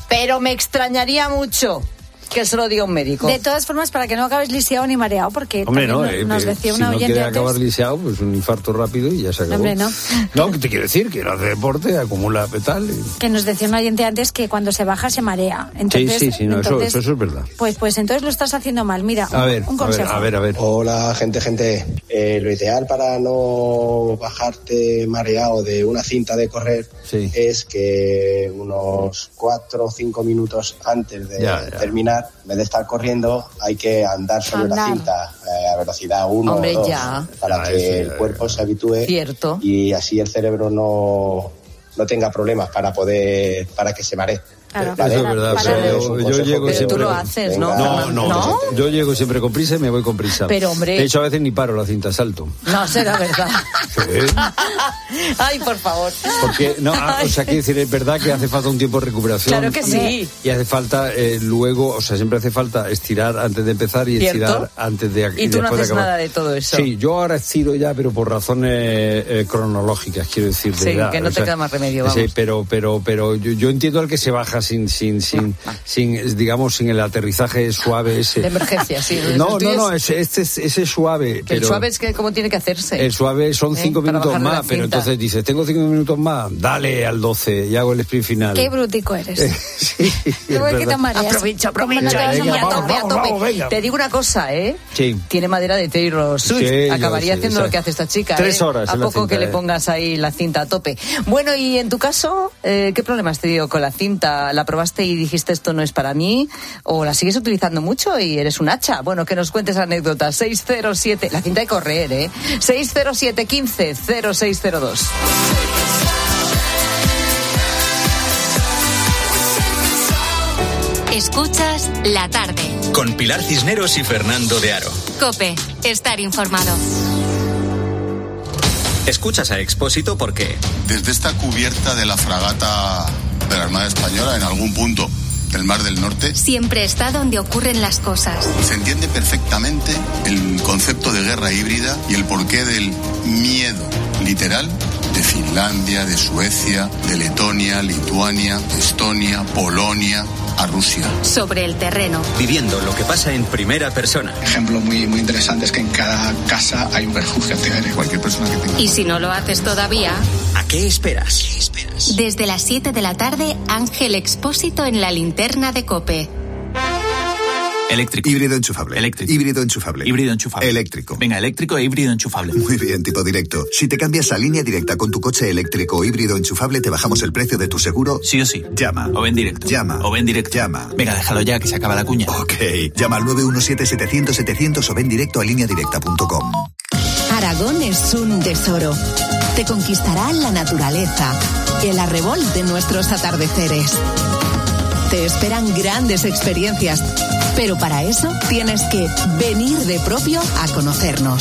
Pero me extrañaría mucho que se lo diga un médico. De todas formas, para que no acabes lisiado ni mareado, porque Hombre, no, también nos eh, decía si una no oyente quiere antes... acabar lisiado, pues un infarto rápido y ya se acabó. Hombre, no. No, ¿qué te quiero decir? Que no hace deporte, acumula petal. Y... Que nos decía un oyente antes que cuando se baja se marea. Entonces, sí, sí, sí, no, entonces, eso, eso es verdad. Pues, pues entonces lo estás haciendo mal. Mira, a un, ver, un consejo. A ver, a ver, a ver. Hola, gente, gente. Eh, lo ideal para no bajarte mareado de una cinta de correr sí. es que unos cuatro o cinco minutos antes de ya, ya. terminar, en vez de estar corriendo, hay que andar sobre andar. la cinta eh, a velocidad uno Hombre, o dos ya. para ya, que eso, el cuerpo se habitúe. Cierto. Y así el cerebro no, no tenga problemas para poder, para que se maree. Claro, ¿Vale? Eso es verdad, para, pero para yo, yo llego pero siempre... tú lo haces, ¿no? No, no, ¿No? yo llego siempre con prisa y me voy con prisa. Pero, hombre... De hecho, a veces ni paro la cinta, salto. No, será verdad. Sí. Ay, por favor. Porque, no, o sea, quiero decir, es verdad que hace falta un tiempo de recuperación. Claro que sí. Y hace falta eh, luego, o sea, siempre hace falta estirar antes de empezar y ¿Cierto? estirar antes de Y tú no después haces de acabar. nada de todo eso. Sí, yo ahora estiro ya, pero por razones eh, cronológicas, quiero decir. De Sí, edad, que no o te sea, queda más remedio, vamos. Sí, pero, pero, pero yo, yo entiendo al que se baja sin, sin, sin, sin, digamos, sin el aterrizaje suave ese. De emergencia, sí. No, no, no, ese, este, ese suave. Que pero el suave es que cómo tiene que hacerse. El suave son cinco ¿Eh? Para minutos bajarle la más, pero cinta. entonces dices, tengo cinco minutos más, dale al doce y hago el sprint final. Qué brutico eres. Sí, Luego es es que te verdad. mareas. Aprovecha, ¿Cómo no aprovecha. te vas a Venga, marear? a tope, a vamos, tope. vamos, venga. Te digo una cosa, ¿eh? Sí. Tiene madera de Taylor Swift. Sí, yo Acabaría sé, haciendo esa- lo que hace esta chica. Tres ¿eh? horas A en la poco cinta, que eh. le pongas ahí la cinta a tope. Bueno, y en tu caso, eh, ¿qué problemas te dio con la cinta? ¿La probaste y dijiste esto no es para mí? ¿O la sigues utilizando mucho y eres un hacha? Bueno, que nos cuentes anécdotas. seis cero siete, la cinta de correr, ¿eh? seis cero siete, quince, cero seis cero dos. Escuchas La Tarde. Con Pilar Cisneros y Fernando de Aro. COPE. Estar informado. Escuchas a Expósito porque... Desde esta cubierta de la fragata de la Armada Española, en algún punto del Mar del Norte, Siempre está donde ocurren las cosas. se entiende perfectamente el concepto de guerra híbrida y el porqué del miedo literal de Finlandia, de Suecia, de Letonia, Lituania, Estonia, Polonia, a Rusia. Sobre el terreno. Viviendo lo que pasa en primera persona. Ejemplo muy, muy interesante es que en cada casa hay un refugio antiaéreo. Cualquier persona que tenga... Y si no lo haces todavía, ¿A qué esperas? ¿Qué esperas? desde las siete de la tarde, Ángel Expósito en la linterna de COPE. Eléctrico. Híbrido enchufable. Eléctrico. Híbrido enchufable. Híbrido enchufable. Eléctrico. Venga, eléctrico e híbrido enchufable. Muy bien, tipo directo. Si te cambias a línea directa con tu coche eléctrico o híbrido enchufable, te bajamos el precio de tu seguro. Sí o sí. Llama. O ven directo. Llama. O ven directo. Llama. Venga, déjalo ya, que se acaba la cuña. Ok. Llama al nueve uno siete, setecientos, setecientos o ven directo a línea directa punto com. Aragón es un tesoro. Te conquistará la naturaleza, el arrebol de nuestros atardeceres. Te esperan grandes experiencias, pero para eso tienes que venir de propio a conocernos.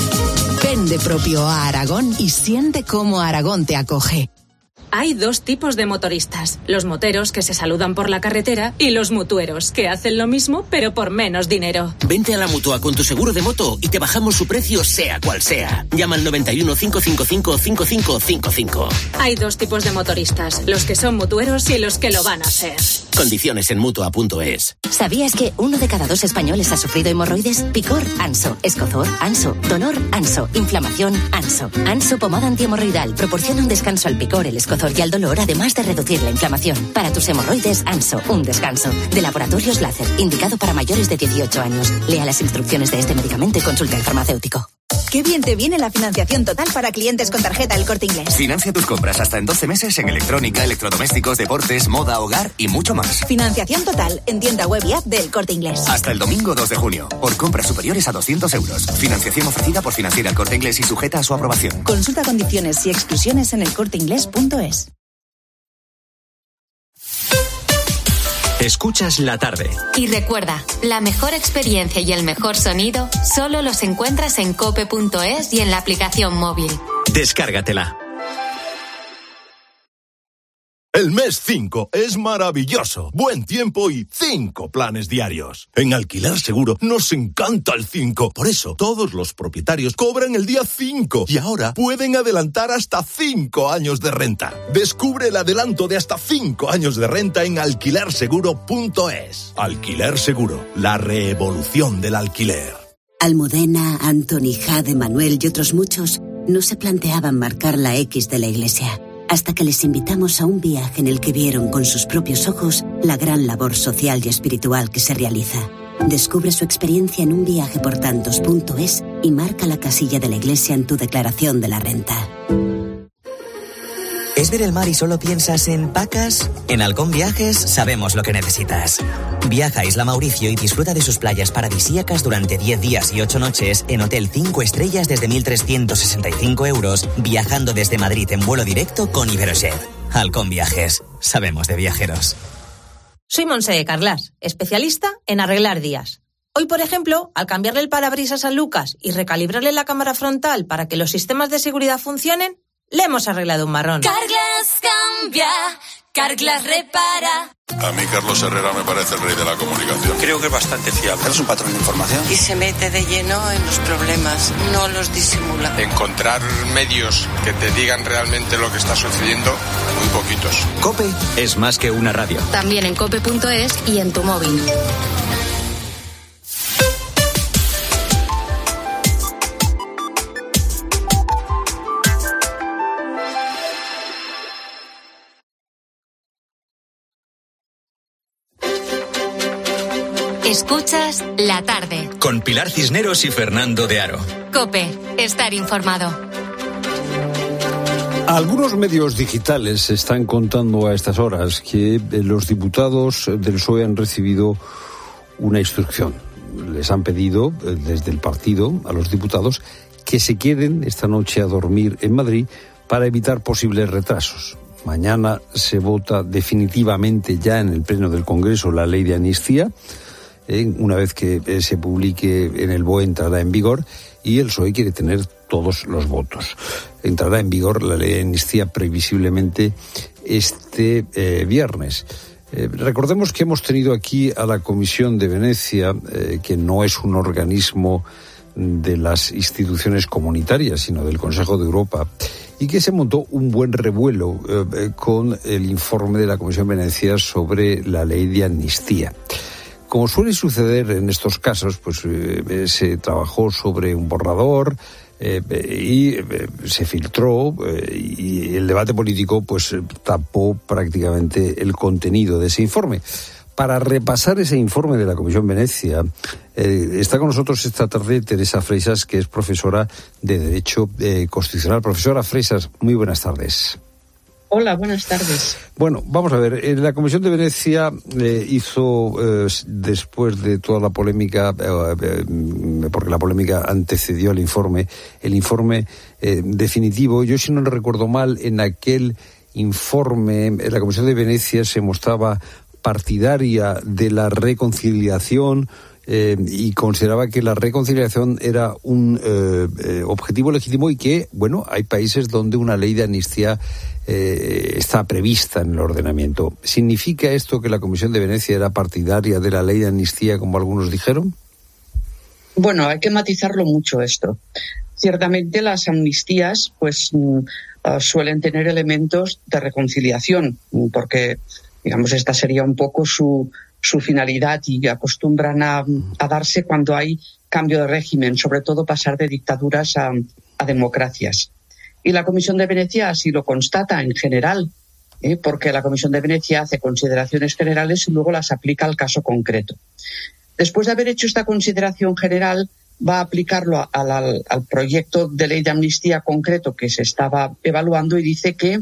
Ven de propio a Aragón y siente cómo Aragón te acoge. Hay dos tipos de motoristas, los moteros que se saludan por la carretera y los mutueros que hacen lo mismo pero por menos dinero. Vente a la Mutua con tu seguro de moto y te bajamos su precio sea cual sea. Llama al noventa y uno, cinco cinco cinco, cinco cinco cinco cinco. Hay dos tipos de motoristas, los que son mutueros y los que lo van a hacer. Condiciones en Mutua punto es. ¿Sabías que uno de cada dos españoles ha sufrido hemorroides? Picor, Anso. Escozor, Anso. Dolor, Anso. Inflamación, Anso. Anso pomada antihemorroidal proporciona un descanso al picor, el escozor y al dolor, además de reducir la inflamación. Para tus hemorroides, Anso, un descanso. De Laboratorios Láser, indicado para mayores de dieciocho años. Lea las instrucciones de este medicamento y consulte al farmacéutico. Qué bien te viene la financiación total para clientes con tarjeta El Corte Inglés. Financia tus compras hasta en doce meses en electrónica, electrodomésticos, deportes, moda, hogar y mucho más. Financiación total en tienda web y app del Corte Inglés. Hasta el domingo dos de junio. Por compras superiores a doscientos euros. Financiación ofrecida por Financiera El Corte Inglés y sujeta a su aprobación. Consulta condiciones y exclusiones en el corte inglés punto es. Escuchas La Tarde. Y recuerda, la mejor experiencia y el mejor sonido solo los encuentras en cope punto es y en la aplicación móvil. Descárgatela. El mes cinco es maravilloso. Buen tiempo y cinco planes diarios. En Alquiler Seguro nos encanta el cinco. Por eso, todos los propietarios cobran el día cinco. Y ahora pueden adelantar hasta cinco años de renta. Descubre el adelanto de hasta cinco años de renta en alquiler seguro punto es. Alquiler Seguro, la revolución del alquiler. Almudena, Antoni, Jade, Manuel y otros muchos no se planteaban marcar la X de la Iglesia, hasta que les invitamos a un viaje en el que vieron con sus propios ojos la gran labor social y espiritual que se realiza. Descubre su experiencia en un viaje por tantos punto es y marca la casilla de la Iglesia en tu declaración de la renta. ¿Es ver el mar y solo piensas en pacas? En Halcón Viajes sabemos lo que necesitas. Viaja a Isla Mauricio y disfruta de sus playas paradisíacas durante diez días y ocho noches en Hotel cinco estrellas desde mil trescientos sesenta y cinco euros, viajando desde Madrid en vuelo directo con Iberojet. Halcón Viajes. Sabemos de viajeros. Soy Montse Carlas, especialista en arreglar días. Hoy, por ejemplo, al cambiarle el parabrisas a Lucas y recalibrarle la cámara frontal para que los sistemas de seguridad funcionen, le hemos arreglado un marrón. Carglass cambia, Carglass repara. A mí Carlos Herrera me parece el rey de la comunicación. Creo que es bastante fiable. Es un patrón de información. Y se mete de lleno en los problemas, no los disimula. Encontrar medios que te digan realmente lo que está sucediendo, muy poquitos. COPE es más que una radio. También en cope punto es y en tu móvil. Escuchas La Tarde. Con Pilar Cisneros y Fernando de Aro. COPE, estar informado. Algunos medios digitales están contando a estas horas que los diputados del P S O E han recibido una instrucción. Les han pedido desde el partido a los diputados que se queden esta noche a dormir en Madrid para evitar posibles retrasos. Mañana se vota definitivamente ya en el Pleno del Congreso la ley de amnistía. Eh, una vez que eh, se publique en el B O E entrará en vigor y el P S O E quiere tener todos los votos. Entrará en vigor la ley de amnistía previsiblemente este eh, viernes. Eh, recordemos que hemos tenido aquí a la Comisión de Venecia, eh, que no es un organismo de las instituciones comunitarias, sino del Consejo de Europa, y que se montó un buen revuelo eh, con el informe de la Comisión de Venecia sobre la ley de amnistía. Como suele suceder en estos casos, pues eh, se trabajó sobre un borrador eh, y eh, se filtró eh, y el debate político pues tapó prácticamente el contenido de ese informe. Para repasar ese informe de la Comisión Venecia, eh, está con nosotros esta tarde Teresa Freixas, que es profesora de Derecho eh, Constitucional. Profesora Freixas, muy buenas tardes. Hola, buenas tardes. Bueno, vamos a ver, la Comisión de Venecia eh, hizo, eh, después de toda la polémica, eh, eh, porque la polémica antecedió al informe, el informe eh, definitivo. Yo, si no lo recuerdo mal, en aquel informe, en la Comisión de Venecia se mostraba partidaria de la reconciliación, Eh, y consideraba que la reconciliación era un eh, eh, objetivo legítimo y que, bueno, hay países donde una ley de amnistía eh, está prevista en el ordenamiento. ¿Significa esto que la Comisión de Venecia era partidaria de la ley de amnistía, como algunos dijeron? Bueno, hay que matizarlo mucho esto. Ciertamente las amnistías pues uh, suelen tener elementos de reconciliación, porque, digamos, esta sería un poco su su finalidad y acostumbran a, a darse cuando hay cambio de régimen, sobre todo pasar de dictaduras a, a democracias. Y la Comisión de Venecia así lo constata en general, ¿eh? porque la Comisión de Venecia hace consideraciones generales y luego las aplica al caso concreto. Después de haber hecho esta consideración general, va a aplicarlo a, a la, al proyecto de ley de amnistía concreto que se estaba evaluando y dice que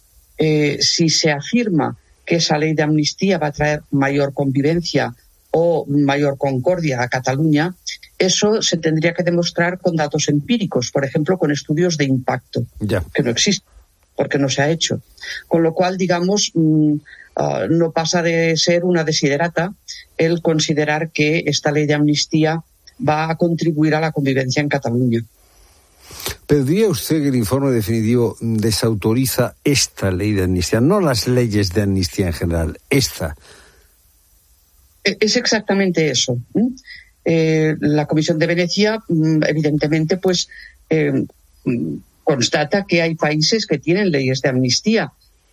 eh, si se afirma que esa ley de amnistía va a traer mayor convivencia o mayor concordia a Cataluña, eso se tendría que demostrar con datos empíricos, por ejemplo, con estudios de impacto, ya. que no existen, porque no se ha hecho. Con lo cual, digamos, mmm, uh, no pasa de ser una desiderata el considerar que esta ley de amnistía va a contribuir a la convivencia en Cataluña. Pero diría usted que el informe definitivo desautoriza esta ley de amnistía, no las leyes de amnistía en general, esta. Es exactamente eso. Eh, la Comisión de Venecia, evidentemente, pues eh, constata que hay países que tienen leyes de amnistía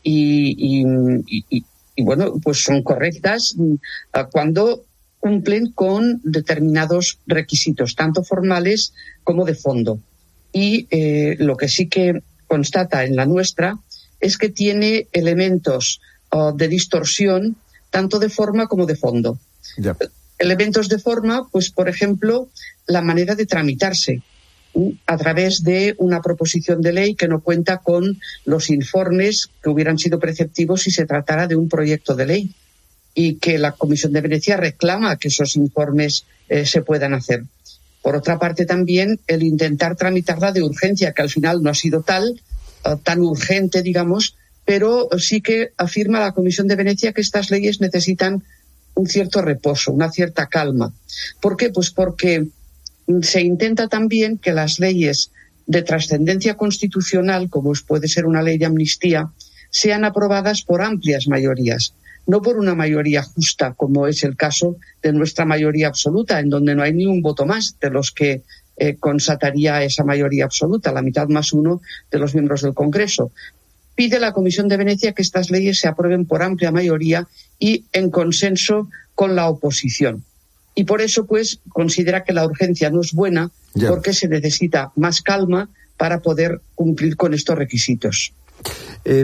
y, y, y, y bueno, pues son correctas cuando cumplen con determinados requisitos, tanto formales como de fondo. Y eh, lo que sí que constata en la nuestra es que tiene elementos uh, de distorsión, tanto de forma como de fondo. Ya. Elementos de forma, pues por ejemplo, la manera de tramitarse a través de una proposición de ley que no cuenta con los informes que hubieran sido preceptivos si se tratara de un proyecto de ley, y que la Comisión de Venecia reclama que esos informes eh, se puedan hacer. Por otra parte, también el intentar tramitarla de urgencia, que al final no ha sido tal, uh, tan urgente, digamos, pero sí que afirma la Comisión de Venecia que estas leyes necesitan un cierto reposo, una cierta calma. ¿Por qué? Pues porque se intenta también que las leyes de trascendencia constitucional, como puede ser una ley de amnistía, sean aprobadas por amplias mayorías, no por una mayoría justa, como es el caso de nuestra mayoría absoluta, en donde no hay ni un voto más de los que eh, constataría esa mayoría absoluta, la mitad más uno de los miembros del Congreso. Pide la Comisión de Venecia que estas leyes se aprueben por amplia mayoría y en consenso con la oposición. Y por eso, pues, considera que la urgencia no es buena, ya, porque se necesita más calma para poder cumplir con estos requisitos. Eh,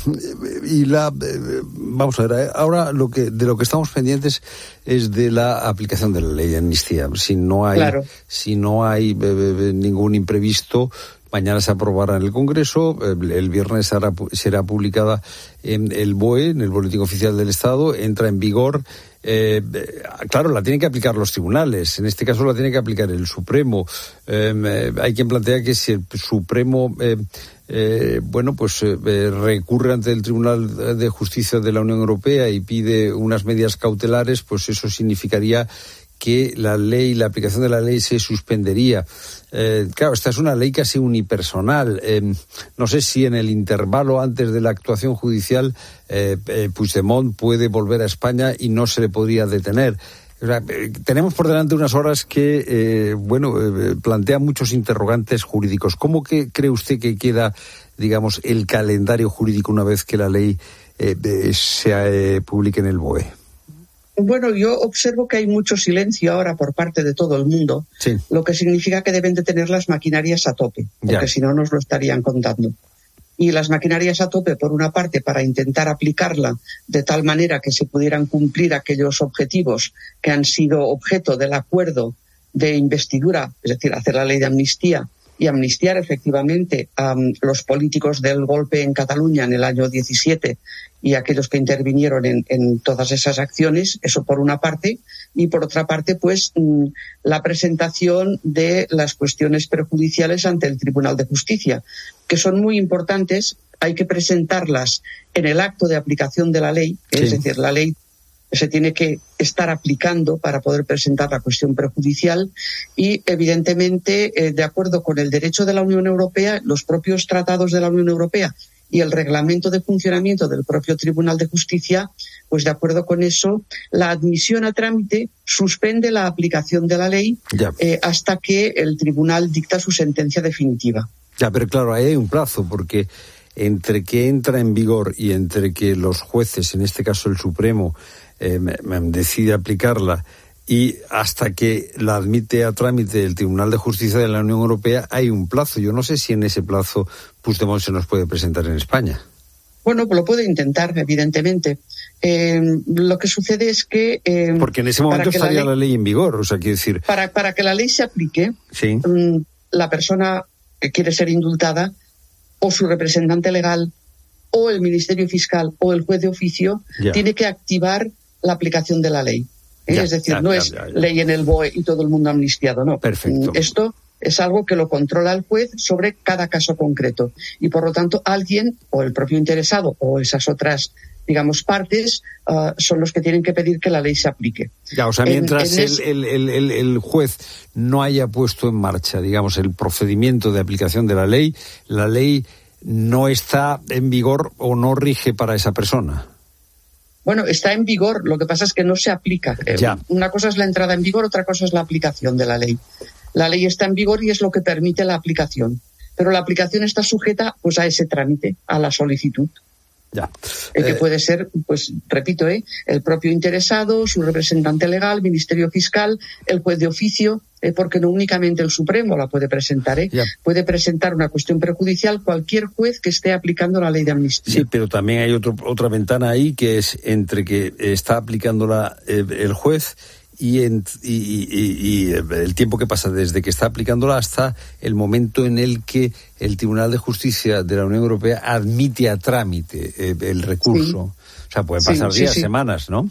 y la eh, vamos a ver, ahora lo que de lo que estamos pendientes es de la aplicación de la ley de amnistía. Si no hay, claro. si no hay eh, ningún imprevisto, mañana se aprobará en el Congreso, el viernes será, será publicada en el B O E, en el Boletín Oficial del Estado, entra en vigor. Eh, claro, la tienen que aplicar los tribunales, en este caso la tiene que aplicar el Supremo. Eh, hay quien plantea que si el Supremo, eh, eh, bueno, pues eh, recurre ante el Tribunal de Justicia de la Unión Europea y pide unas medidas cautelares, pues eso significaría que la ley, la aplicación de la ley se suspendería. Eh, claro, esta es una ley casi unipersonal. Eh, no sé si en el intervalo antes de la actuación judicial eh, eh, Puigdemont puede volver a España y no se le podría detener. O sea, eh, tenemos por delante unas horas que, eh, bueno, eh, plantean muchos interrogantes jurídicos. ¿Cómo que cree usted que queda, digamos, el calendario jurídico una vez que la ley eh, eh, se eh, publique en el B O E? Bueno, yo observo que hay mucho silencio ahora por parte de todo el mundo, sí, lo que significa que deben de tener las maquinarias a tope, porque ya, si no nos lo estarían contando. Y las maquinarias a tope, por una parte, para intentar aplicarla de tal manera que se pudieran cumplir aquellos objetivos que han sido objeto del acuerdo de investidura, es decir, hacer la ley de amnistía y amnistiar efectivamente a um, los políticos del golpe en Cataluña en el año diecisiete y aquellos que intervinieron en, en todas esas acciones, eso por una parte, y por otra parte, pues, mmm, la presentación de las cuestiones prejudiciales ante el Tribunal de Justicia, que son muy importantes, hay que presentarlas en el acto de aplicación de la ley, sí, es decir, la ley se tiene que estar aplicando para poder presentar la cuestión prejudicial y, evidentemente, eh, de acuerdo con el derecho de la Unión Europea, los propios tratados de la Unión Europea y el reglamento de funcionamiento del propio Tribunal de Justicia, pues de acuerdo con eso, la admisión a trámite suspende la aplicación de la ley eh, hasta que el Tribunal dicta su sentencia definitiva. Ya, pero claro, ahí hay un plazo, porque entre que entra en vigor y entre que los jueces, en este caso el Supremo, eh, decide aplicarla y hasta que la admite a trámite el Tribunal de Justicia de la Unión Europea, hay un plazo. Yo no sé si en ese plazo Puigdemont se nos puede presentar en España. Bueno, pues lo puede intentar, evidentemente. Eh, lo que sucede es que... Eh, Porque en ese momento estaría la ley, la ley en vigor, o sea, quiero decir... Para, para que la ley se aplique, sí, mmm, la persona que quiere ser indultada, o su representante legal, o el Ministerio Fiscal, o el juez de oficio, ya, tiene que activar la aplicación de la ley. ¿Eh? Ya, es decir, ya, no ya, es ya, ya. ley en el B O E y todo el mundo amnistiado, no. Perfecto. Esto es algo que lo controla el juez sobre cada caso concreto. Y por lo tanto, alguien, o el propio interesado, o esas otras digamos, partes uh, son los que tienen que pedir que la ley se aplique. Ya, o sea, mientras en, en es... el, el, el, el juez no haya puesto en marcha, digamos, el procedimiento de aplicación de la ley, la ley no está en vigor o no rige para esa persona. Bueno, está en vigor, lo que pasa es que no se aplica. Ya. Una cosa es la entrada en vigor, otra cosa es la aplicación de la ley. La ley está en vigor y es lo que permite la aplicación. Pero la aplicación está sujeta pues a ese trámite, a la solicitud. Ya. Eh, que eh... puede ser, pues repito, eh, el propio interesado, su representante legal, Ministerio Fiscal, el juez de oficio, eh, porque no únicamente el Supremo la puede presentar, eh, puede presentar una cuestión prejudicial cualquier juez que esté aplicando la ley de amnistía. Sí, pero también hay otro, otra ventana ahí que es entre que está aplicándola eh, el juez y, en, y, y, y el tiempo que pasa desde que está aplicándola hasta el momento en el que el Tribunal de Justicia de la Unión Europea admite a trámite eh, el recurso. Sí. O sea, pueden pasar sí, días, sí, sí. semanas, ¿no?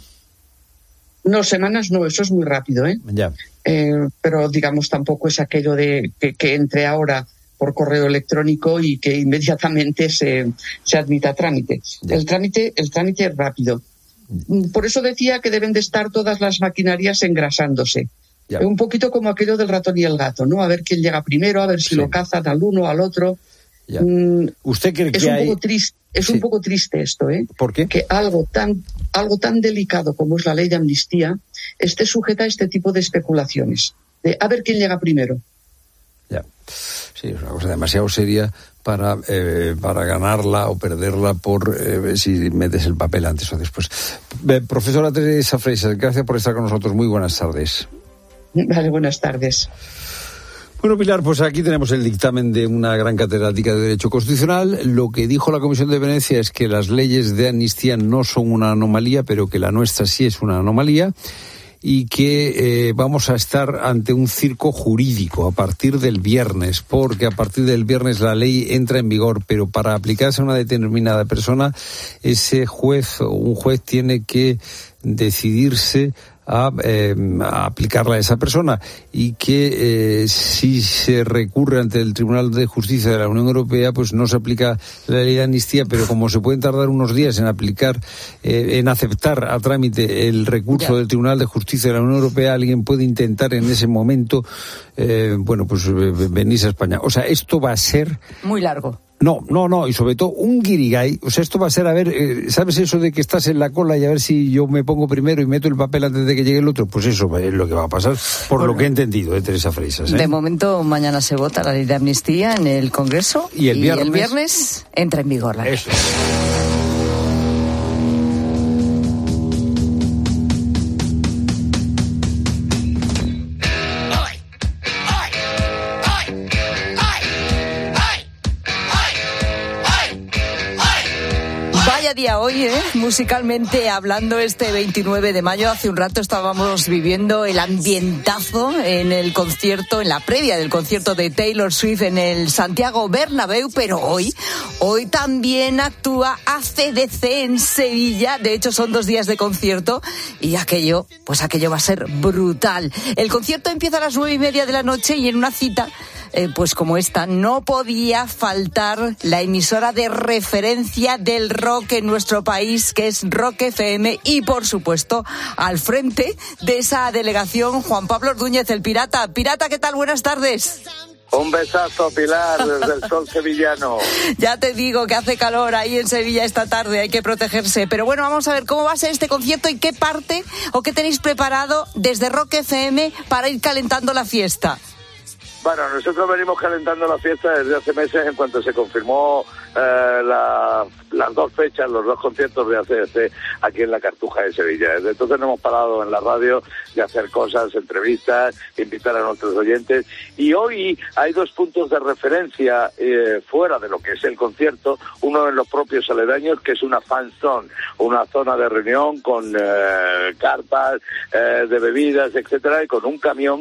No, semanas no, eso es muy rápido, ¿eh? Ya. Eh, pero, digamos, tampoco es aquello de que, que entre ahora por correo electrónico y que inmediatamente se, se admita a trámite. Ya. El trámite, el trámite es rápido. Por eso decía que deben de estar todas las maquinarias engrasándose. Ya. Un poquito como aquello del ratón y el gato, ¿no? A ver quién llega primero, a ver si sí. lo cazan al uno, al otro. Ya. Mm, ¿Usted cree es que un hay... poco triste, es sí. un poco triste esto, ¿eh? ¿Por qué? Que algo tan, algo tan delicado como es la ley de amnistía esté sujeta a este tipo de especulaciones. De a ver quién llega primero. Ya. Sí, es una cosa demasiado seria para eh, para ganarla o perderla por eh, si metes el papel antes o después. Eh, profesora Teresa Freixas, gracias por estar con nosotros. Muy buenas tardes. Vale, buenas tardes. Bueno, Pilar, pues aquí tenemos el dictamen de una gran catedrática de Derecho Constitucional. Lo que dijo la Comisión de Venecia es que las leyes de amnistía no son una anomalía, pero que la nuestra sí es una anomalía, y que eh, vamos a estar ante un circo jurídico a partir del viernes, porque a partir del viernes la ley entra en vigor, pero para aplicarse a una determinada persona, ese juez o un juez tiene que decidirse a, eh, a aplicarla a esa persona, y que eh, si se recurre ante el Tribunal de Justicia de la Unión Europea, pues no se aplica la ley de amnistía, pero como se pueden tardar unos días en aplicar, eh, en aceptar a trámite el recurso ya. del Tribunal de Justicia de la Unión Europea, alguien puede intentar en ese momento, eh, bueno, pues venirse a España. O sea, esto va a ser muy largo. No, no, no, y sobre todo un guirigay. O sea, esto va a ser, a ver, eh, ¿sabes eso de que estás en la cola y a ver si yo me pongo primero y meto el papel antes de que llegue el otro? Pues eso es lo que va a pasar, por bueno, lo que he entendido de Teresa Freixas, ¿eh? De momento, mañana se vota la ley de amnistía en el Congreso y el viernes, y el viernes entra en vigor la ley. Eso. Día hoy, ¿eh? Musicalmente hablando, este veintinueve de mayo. Hace un rato estábamos viviendo el ambientazo en el concierto, en la previa del concierto de Taylor Swift en el Santiago Bernabéu, pero hoy, hoy también actúa A C D C en Sevilla. De hecho, son dos días de concierto y aquello, pues aquello va a ser brutal. El concierto empieza a las nueve y media de la noche y en una cita Eh, pues como esta, no podía faltar la emisora de referencia del rock en nuestro país, que es Rock F M, y por supuesto, al frente de esa delegación, Juan Pablo Ordúñez, el Pirata. Pirata, ¿qué tal? Buenas tardes. Un besazo, Pilar, desde el sol sevillano. Ya te digo que hace calor ahí en Sevilla esta tarde, hay que protegerse. Pero bueno, vamos a ver cómo va a ser este concierto y qué parte o qué tenéis preparado desde Rock F M para ir calentando la fiesta. Bueno, nosotros venimos calentando la fiesta desde hace meses en cuanto se confirmó eh, la, las dos fechas, los dos conciertos de A C D C aquí en la Cartuja de Sevilla. Desde entonces no hemos parado en la radio de hacer cosas, entrevistas, invitar a nuestros oyentes. Y hoy hay dos puntos de referencia eh, fuera de lo que es el concierto. Uno en los propios aledaños, que es una fan zone, una zona de reunión con eh, carpas eh, de bebidas, etcétera, y con un camión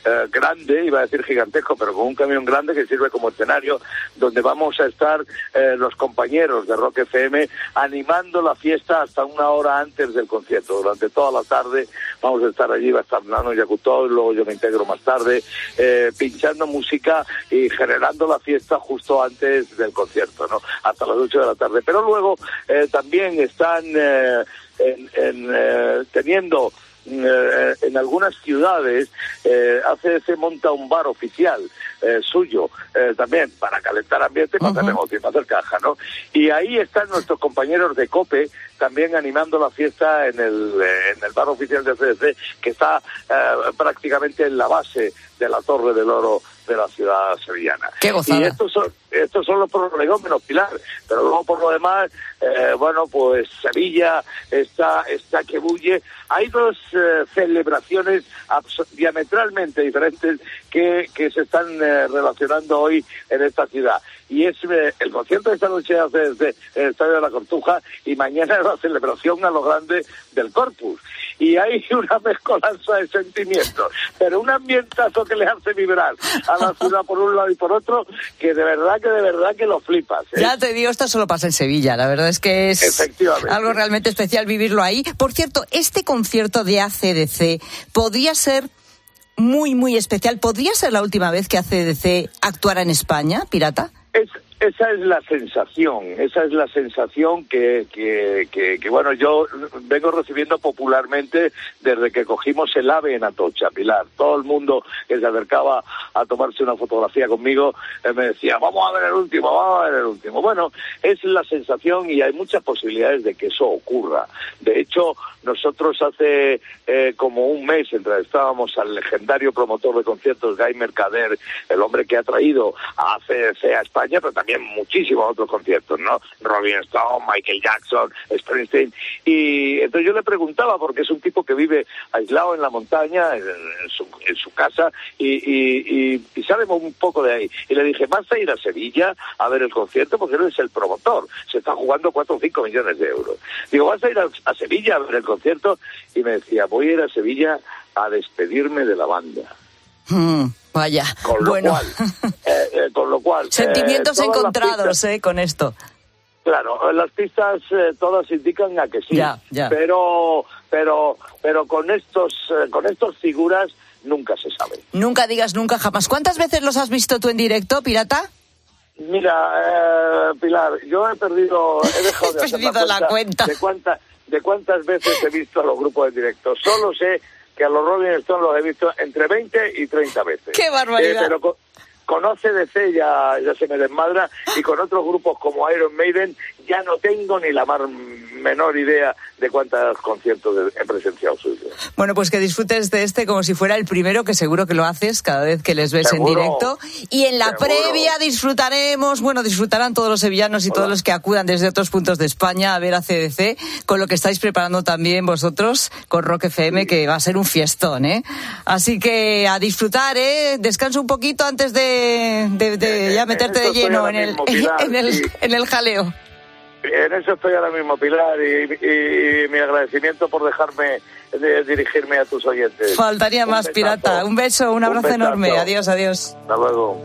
eh, grande, iba a decir gigantesco, pero con un camión grande que sirve como escenario, donde vamos a estar eh, los compañeros de Rock F M animando la fiesta hasta una hora antes del concierto. Durante toda la tarde vamos a estar allí, va a estar Nano Yakutov, luego yo me integro más tarde, eh, pinchando música y generando la fiesta justo antes del concierto, ¿no? Hasta las ocho de la tarde. Pero luego eh, también están eh, en, en, eh, teniendo eh, en algunas ciudades, eh, A C D C monta un bar oficial eh, suyo, eh, también para calentar ambiente, para uh-huh. hacer negocio, para hacer caja, ¿no? Y ahí están nuestros compañeros de COPE también animando la fiesta en el, eh, en el bar oficial de A C D C, que está eh, prácticamente en la base de la Torre del Oro de la ciudad sevillana. ¡Qué gozada! Y estos son, estos son los prolegómenos, Pilar, pero luego por lo demás, eh, bueno, pues Sevilla está, está que bulle. Hay dos eh, celebraciones abs- diametralmente diferentes que, que se están eh, relacionando hoy en esta ciudad. Y es eh, el concierto de esta noche de A C D C en el Estadio de la Cartuja, y mañana es la celebración a lo grande del Corpus. Y hay una mezcolanza de sentimientos, pero un ambientazo que les hace vibrar a la ciudad por un lado y por otro, que de verdad, que de verdad que lo flipas, ¿eh? Ya te digo, esto solo pasa en Sevilla, la verdad es que es algo realmente especial vivirlo ahí. Por cierto, este concierto de A C D C podría ser muy, muy especial. ¿Podría ser la última vez que A C D C actuara en España, Pirata? Es, esa es la sensación, esa es la sensación que, que, que, que, bueno, yo vengo recibiendo popularmente desde que cogimos el AVE en Atocha, Pilar. Todo el mundo que se acercaba a tomarse una fotografía conmigo eh, me decía, vamos a ver el último, vamos a ver el último. Bueno, es la sensación y hay muchas posibilidades de que eso ocurra. De hecho, nosotros hace eh, como un mes entrevistábamos al legendario promotor de conciertos, Guy Mercader, el hombre que ha traído a A C D C a España, pero también muchísimos otros conciertos, ¿no? Rolling Stone, Michael Jackson, Springsteen. Y entonces yo le preguntaba, porque es un tipo que vive aislado en la montaña, en, en, su, en su casa, y, y, y, y sabe un poco de ahí. Y le dije, ¿vas a ir a Sevilla a ver el concierto? Porque él es el promotor. Se está jugando cuatro o cinco millones de euros. Digo, ¿vas a ir a, a Sevilla a ver el concierto? Y me decía, voy a ir a Sevilla a despedirme de la banda. Mm, vaya, con lo bueno. Cual, eh, eh, con lo cual... Sentimientos eh, encontrados, pistas, eh, con esto. Claro, las pistas eh, todas indican a que sí, ya, ya. pero pero pero con estos eh, con estas figuras nunca se sabe. Nunca digas nunca jamás. ¿Cuántas veces los has visto tú en directo, Pirata? Mira, eh, Pilar, yo he perdido, he dejado de he hacer perdido la cuenta, la cuenta. De, cuánta, de cuántas veces he visto a los grupos en directo. Solo sé que a los Rolling Stones los he visto entre veinte y treinta veces. ¡Qué barbaridad! Eh, pero con, con O C D C ya, ya se me desmadra, y con otros grupos como Iron Maiden ya no tengo ni la más menor idea de cuántos conciertos he presenciado suyos. Bueno, pues que disfrutes de este como si fuera el primero, que seguro que lo haces cada vez que les ves ¿Seguro? En directo. Y en la ¿Seguro? Previa disfrutaremos, bueno, disfrutarán todos los sevillanos y Hola. Todos los que acudan desde otros puntos de España a ver a C D C, con lo que estáis preparando también vosotros con Rock F M, sí. Que va a ser un fiestón, ¿eh? Así que a disfrutar, ¿eh? Descansa un poquito antes de, de, de eh, ya meterte de lleno en el, mismo, Pilar, en, el, sí. en el jaleo. En eso estoy ahora mismo, Pilar, y, y, y mi agradecimiento por dejarme de dirigirme a tus oyentes. Faltaría un más, besazo. Pirata. Un beso, un abrazo un enorme. Adiós, adiós. Hasta luego.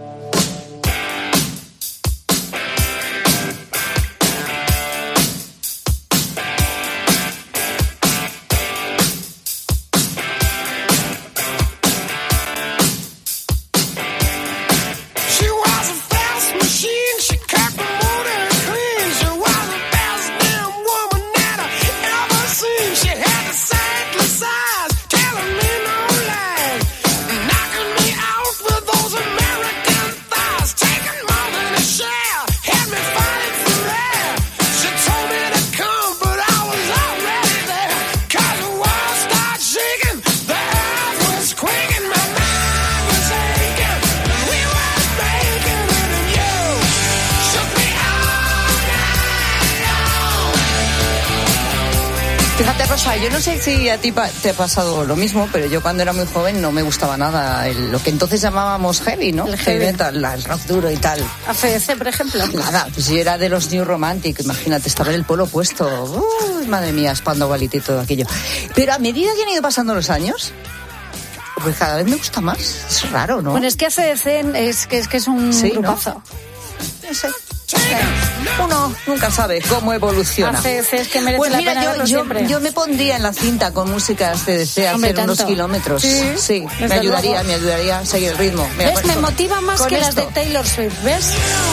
Yo no sé si a ti pa- te ha pasado lo mismo, pero yo cuando era muy joven no me gustaba nada el, lo que entonces llamábamos heavy, ¿no? El heavy metal, la, el rock duro y tal. A C D C, por ejemplo. Nada, pues yo era de los New Romantic, imagínate, estaba en el polo opuesto. Uy, madre mía, Spandau Ballet y todo aquello. Pero a medida que han ido pasando los años, Pues cada vez me gusta más. Es raro, ¿no? Bueno, es que A C D C es que es, que es un sí, grupazo. ¿no? No sé. Uno nunca sabe cómo evoluciona. A C D C es que merece pues la mira, pena yo, verlo yo, siempre. yo me pondría en la cinta con música A C D C a Hombre, hacer unos tanto. kilómetros. Sí, sí me desde ayudaría, luego. me ayudaría a seguir el ritmo. Mira, ¿Ves? con Me esto- motiva más con que las esto. de Taylor Swift, ¿ves?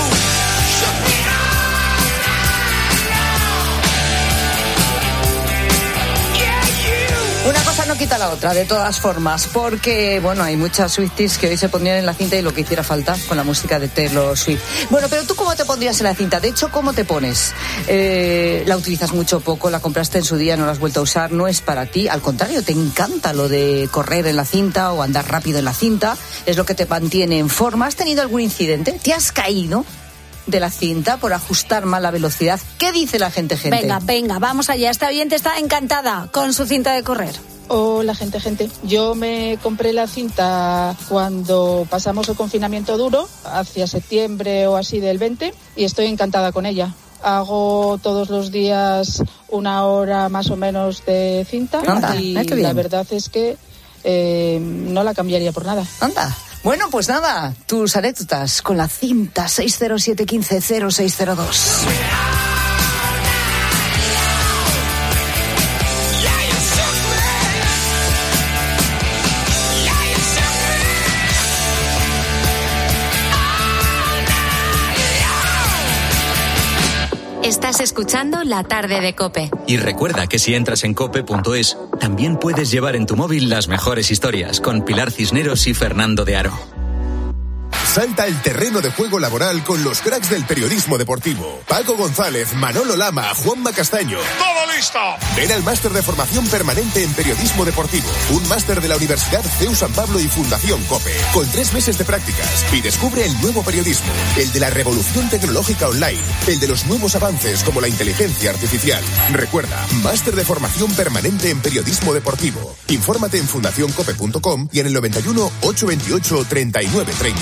Una cosa no quita la otra, de todas formas, porque, bueno, hay muchas Swifties que hoy se pondrían en la cinta y lo que hiciera falta con la música de Taylor Swift. Bueno, pero ¿tú cómo te pondrías en la cinta? De hecho, ¿cómo te pones? Eh, ¿La utilizas mucho o poco? ¿La compraste en su día, no la has vuelto a usar? ¿No es para ti? Al contrario, ¿te encanta lo de correr en la cinta o andar rápido en la cinta? ¿Es lo que te mantiene en forma? ¿Has tenido algún incidente? ¿Te has caído de la cinta por ajustar mal la velocidad? ¿Qué dice la gente, gente? Venga, venga, vamos allá. Esta oyente está encantada con su cinta de correr. Hola, gente, gente. Yo me compré la cinta cuando pasamos el confinamiento duro, hacia septiembre o así del veinte, y estoy encantada con ella. Hago todos los días una hora más o menos de cinta. Anda, y eh, qué bien. la verdad es que eh, no la cambiaría por nada. Anda. Bueno, pues nada, tus anécdotas con la cinta seis cero siete uno cinco cero seis cero dos. Estás escuchando La Tarde de COPE. Y recuerda que si entras en cope punto es, también puedes llevar en tu móvil las mejores historias con Pilar Cisneros y Fernando de Aro. Salta el terreno de juego laboral con los cracks del periodismo deportivo. Paco González, Manolo Lama, Juanma Castaño. ¡Todo listo! Ven al máster de formación permanente en periodismo deportivo. Un máster de la Universidad C E U San Pablo y Fundación COPE. Con tres meses de prácticas. Y descubre el nuevo periodismo. El de la revolución tecnológica online. El de los nuevos avances como la inteligencia artificial. Recuerda, máster de formación permanente en periodismo deportivo. Infórmate en fundación cope punto com y en el noventa y uno, ochocientos veintiocho, treinta y nueve treinta.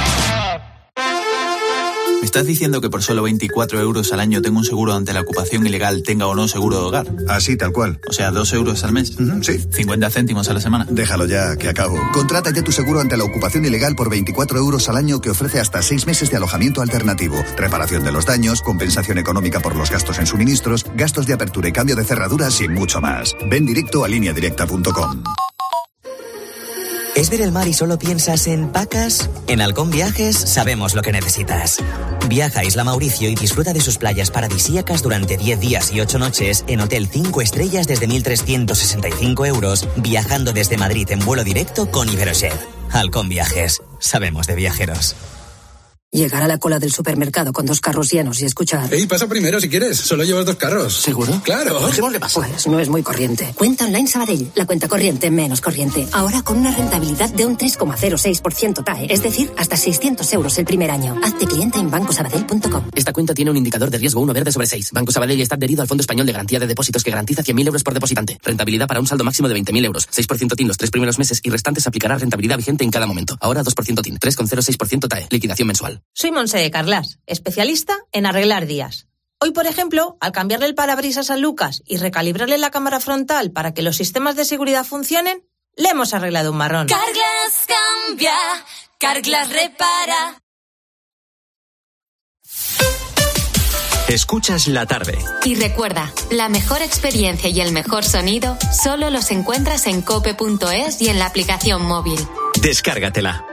¿Me estás diciendo que por solo veinticuatro euros al año tengo un seguro ante la ocupación ilegal, tenga o no seguro de hogar? Así, tal cual. O sea, dos euros al mes. Uh-huh, sí. cincuenta céntimos a la semana. Déjalo ya, que acabo. Contrata ya tu seguro ante la ocupación ilegal por veinticuatro euros al año que ofrece hasta seis meses de alojamiento alternativo, reparación de los daños, compensación económica por los gastos en suministros, gastos de apertura y cambio de cerraduras y mucho más. Ven directo a línea directa punto com. ¿Es ver el mar y solo piensas en pacas? En Halcón Viajes sabemos lo que necesitas. Viaja a Isla Mauricio y disfruta de sus playas paradisíacas durante diez días y ocho noches en hotel cinco estrellas desde mil trescientos sesenta y cinco euros, viajando desde Madrid en vuelo directo con Iberojet. Halcón Viajes. Sabemos de viajeros. Llegar a la cola del supermercado con dos carros llenos y escuchar... Ey, pasa primero si quieres. Solo llevas dos carros. ¿Seguro? Claro. Dejémosle pasar. Pues no es muy corriente. Cuenta Online Sabadell. La cuenta corriente menos corriente. Ahora con una rentabilidad de un tres coma cero seis por ciento T A E. Es decir, hasta seiscientos euros el primer año. Hazte cliente en banco sabadell punto com. Esta cuenta tiene un indicador de riesgo uno verde sobre seis. Banco Sabadell está adherido al Fondo Español de Garantía de Depósitos que garantiza cien mil euros por depositante. Rentabilidad para un saldo máximo de veinte mil euros. seis por ciento T I N los tres primeros meses y restantes aplicará rentabilidad vigente en cada momento. Ahora dos por ciento T I N. tres coma cero seis por ciento T A E. Liquidación mensual. Soy Monse Carlas, especialista en arreglar días. Hoy, por ejemplo, al cambiarle el parabrisas a Lucas y recalibrarle la cámara frontal para que los sistemas de seguridad funcionen, le hemos arreglado un marrón. Carglass cambia, Carglass repara. Escuchas La Tarde. Y recuerda, la mejor experiencia y el mejor sonido solo los encuentras en cope punto es y en la aplicación móvil. Descárgatela.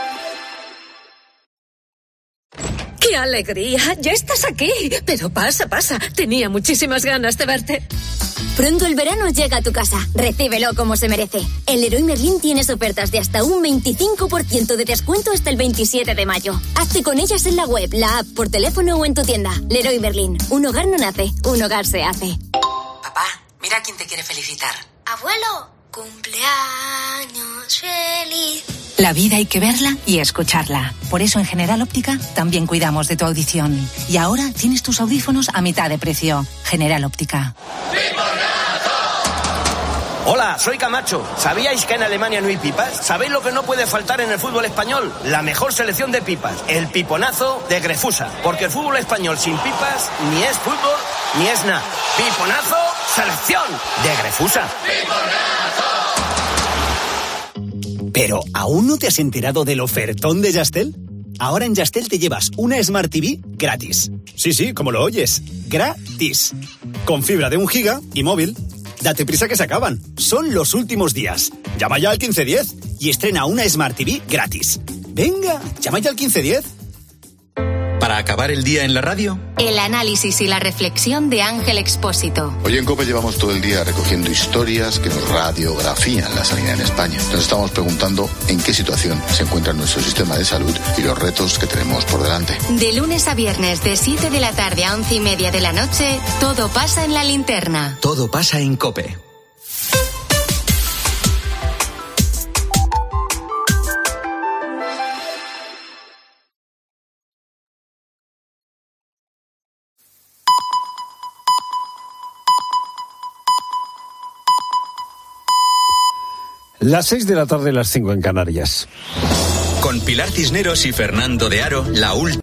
¡Qué alegría! ¡Ya estás aquí! Pero pasa, pasa. Tenía muchísimas ganas de verte. Pronto el verano llega a tu casa. Recíbelo como se merece. El Leroy Merlin tienes ofertas de hasta un veinticinco por ciento de descuento hasta el veintisiete de mayo. Hazte con ellas en la web, la app, por teléfono o en tu tienda. Leroy Merlin. Un hogar no nace, un hogar se hace. Papá, mira quién te quiere felicitar. Abuelo, cumpleaños feliz. La vida hay que verla y escucharla. Por eso en General Óptica también cuidamos de tu audición. Y ahora tienes tus audífonos a mitad de precio. General Óptica. Hola, soy Camacho. ¿Sabíais que en Alemania no hay pipas? ¿Sabéis lo que no puede faltar en el fútbol español? La mejor selección de pipas, el piponazo de Grefusa. Porque el fútbol español sin pipas ni es fútbol ni es nada. Piponazo, selección de Grefusa. ¡Piponazo! ¿Pero aún no te has enterado del ofertón de Yastel? Ahora en Yastel te llevas una Smart T V gratis. Sí, sí, como lo oyes. Gratis. Con fibra de un giga y móvil. Date prisa que se acaban. Son los últimos días. Llama ya al quince diez y estrena una Smart T V gratis. Venga, llama ya al quince diez. Para acabar el día en la radio, el análisis y la reflexión de Ángel Expósito. Hoy en COPE llevamos todo el día recogiendo historias que nos radiografían la sanidad en España. Nos estamos preguntando en qué situación se encuentra nuestro sistema de salud y los retos que tenemos por delante. De lunes a viernes, de siete de la tarde a once y media de la noche, todo pasa en la linterna. Todo pasa en COPE. Las seis de la tarde, las cinco en Canarias. Con Pilar Cisneros y Fernando de Aro, la última.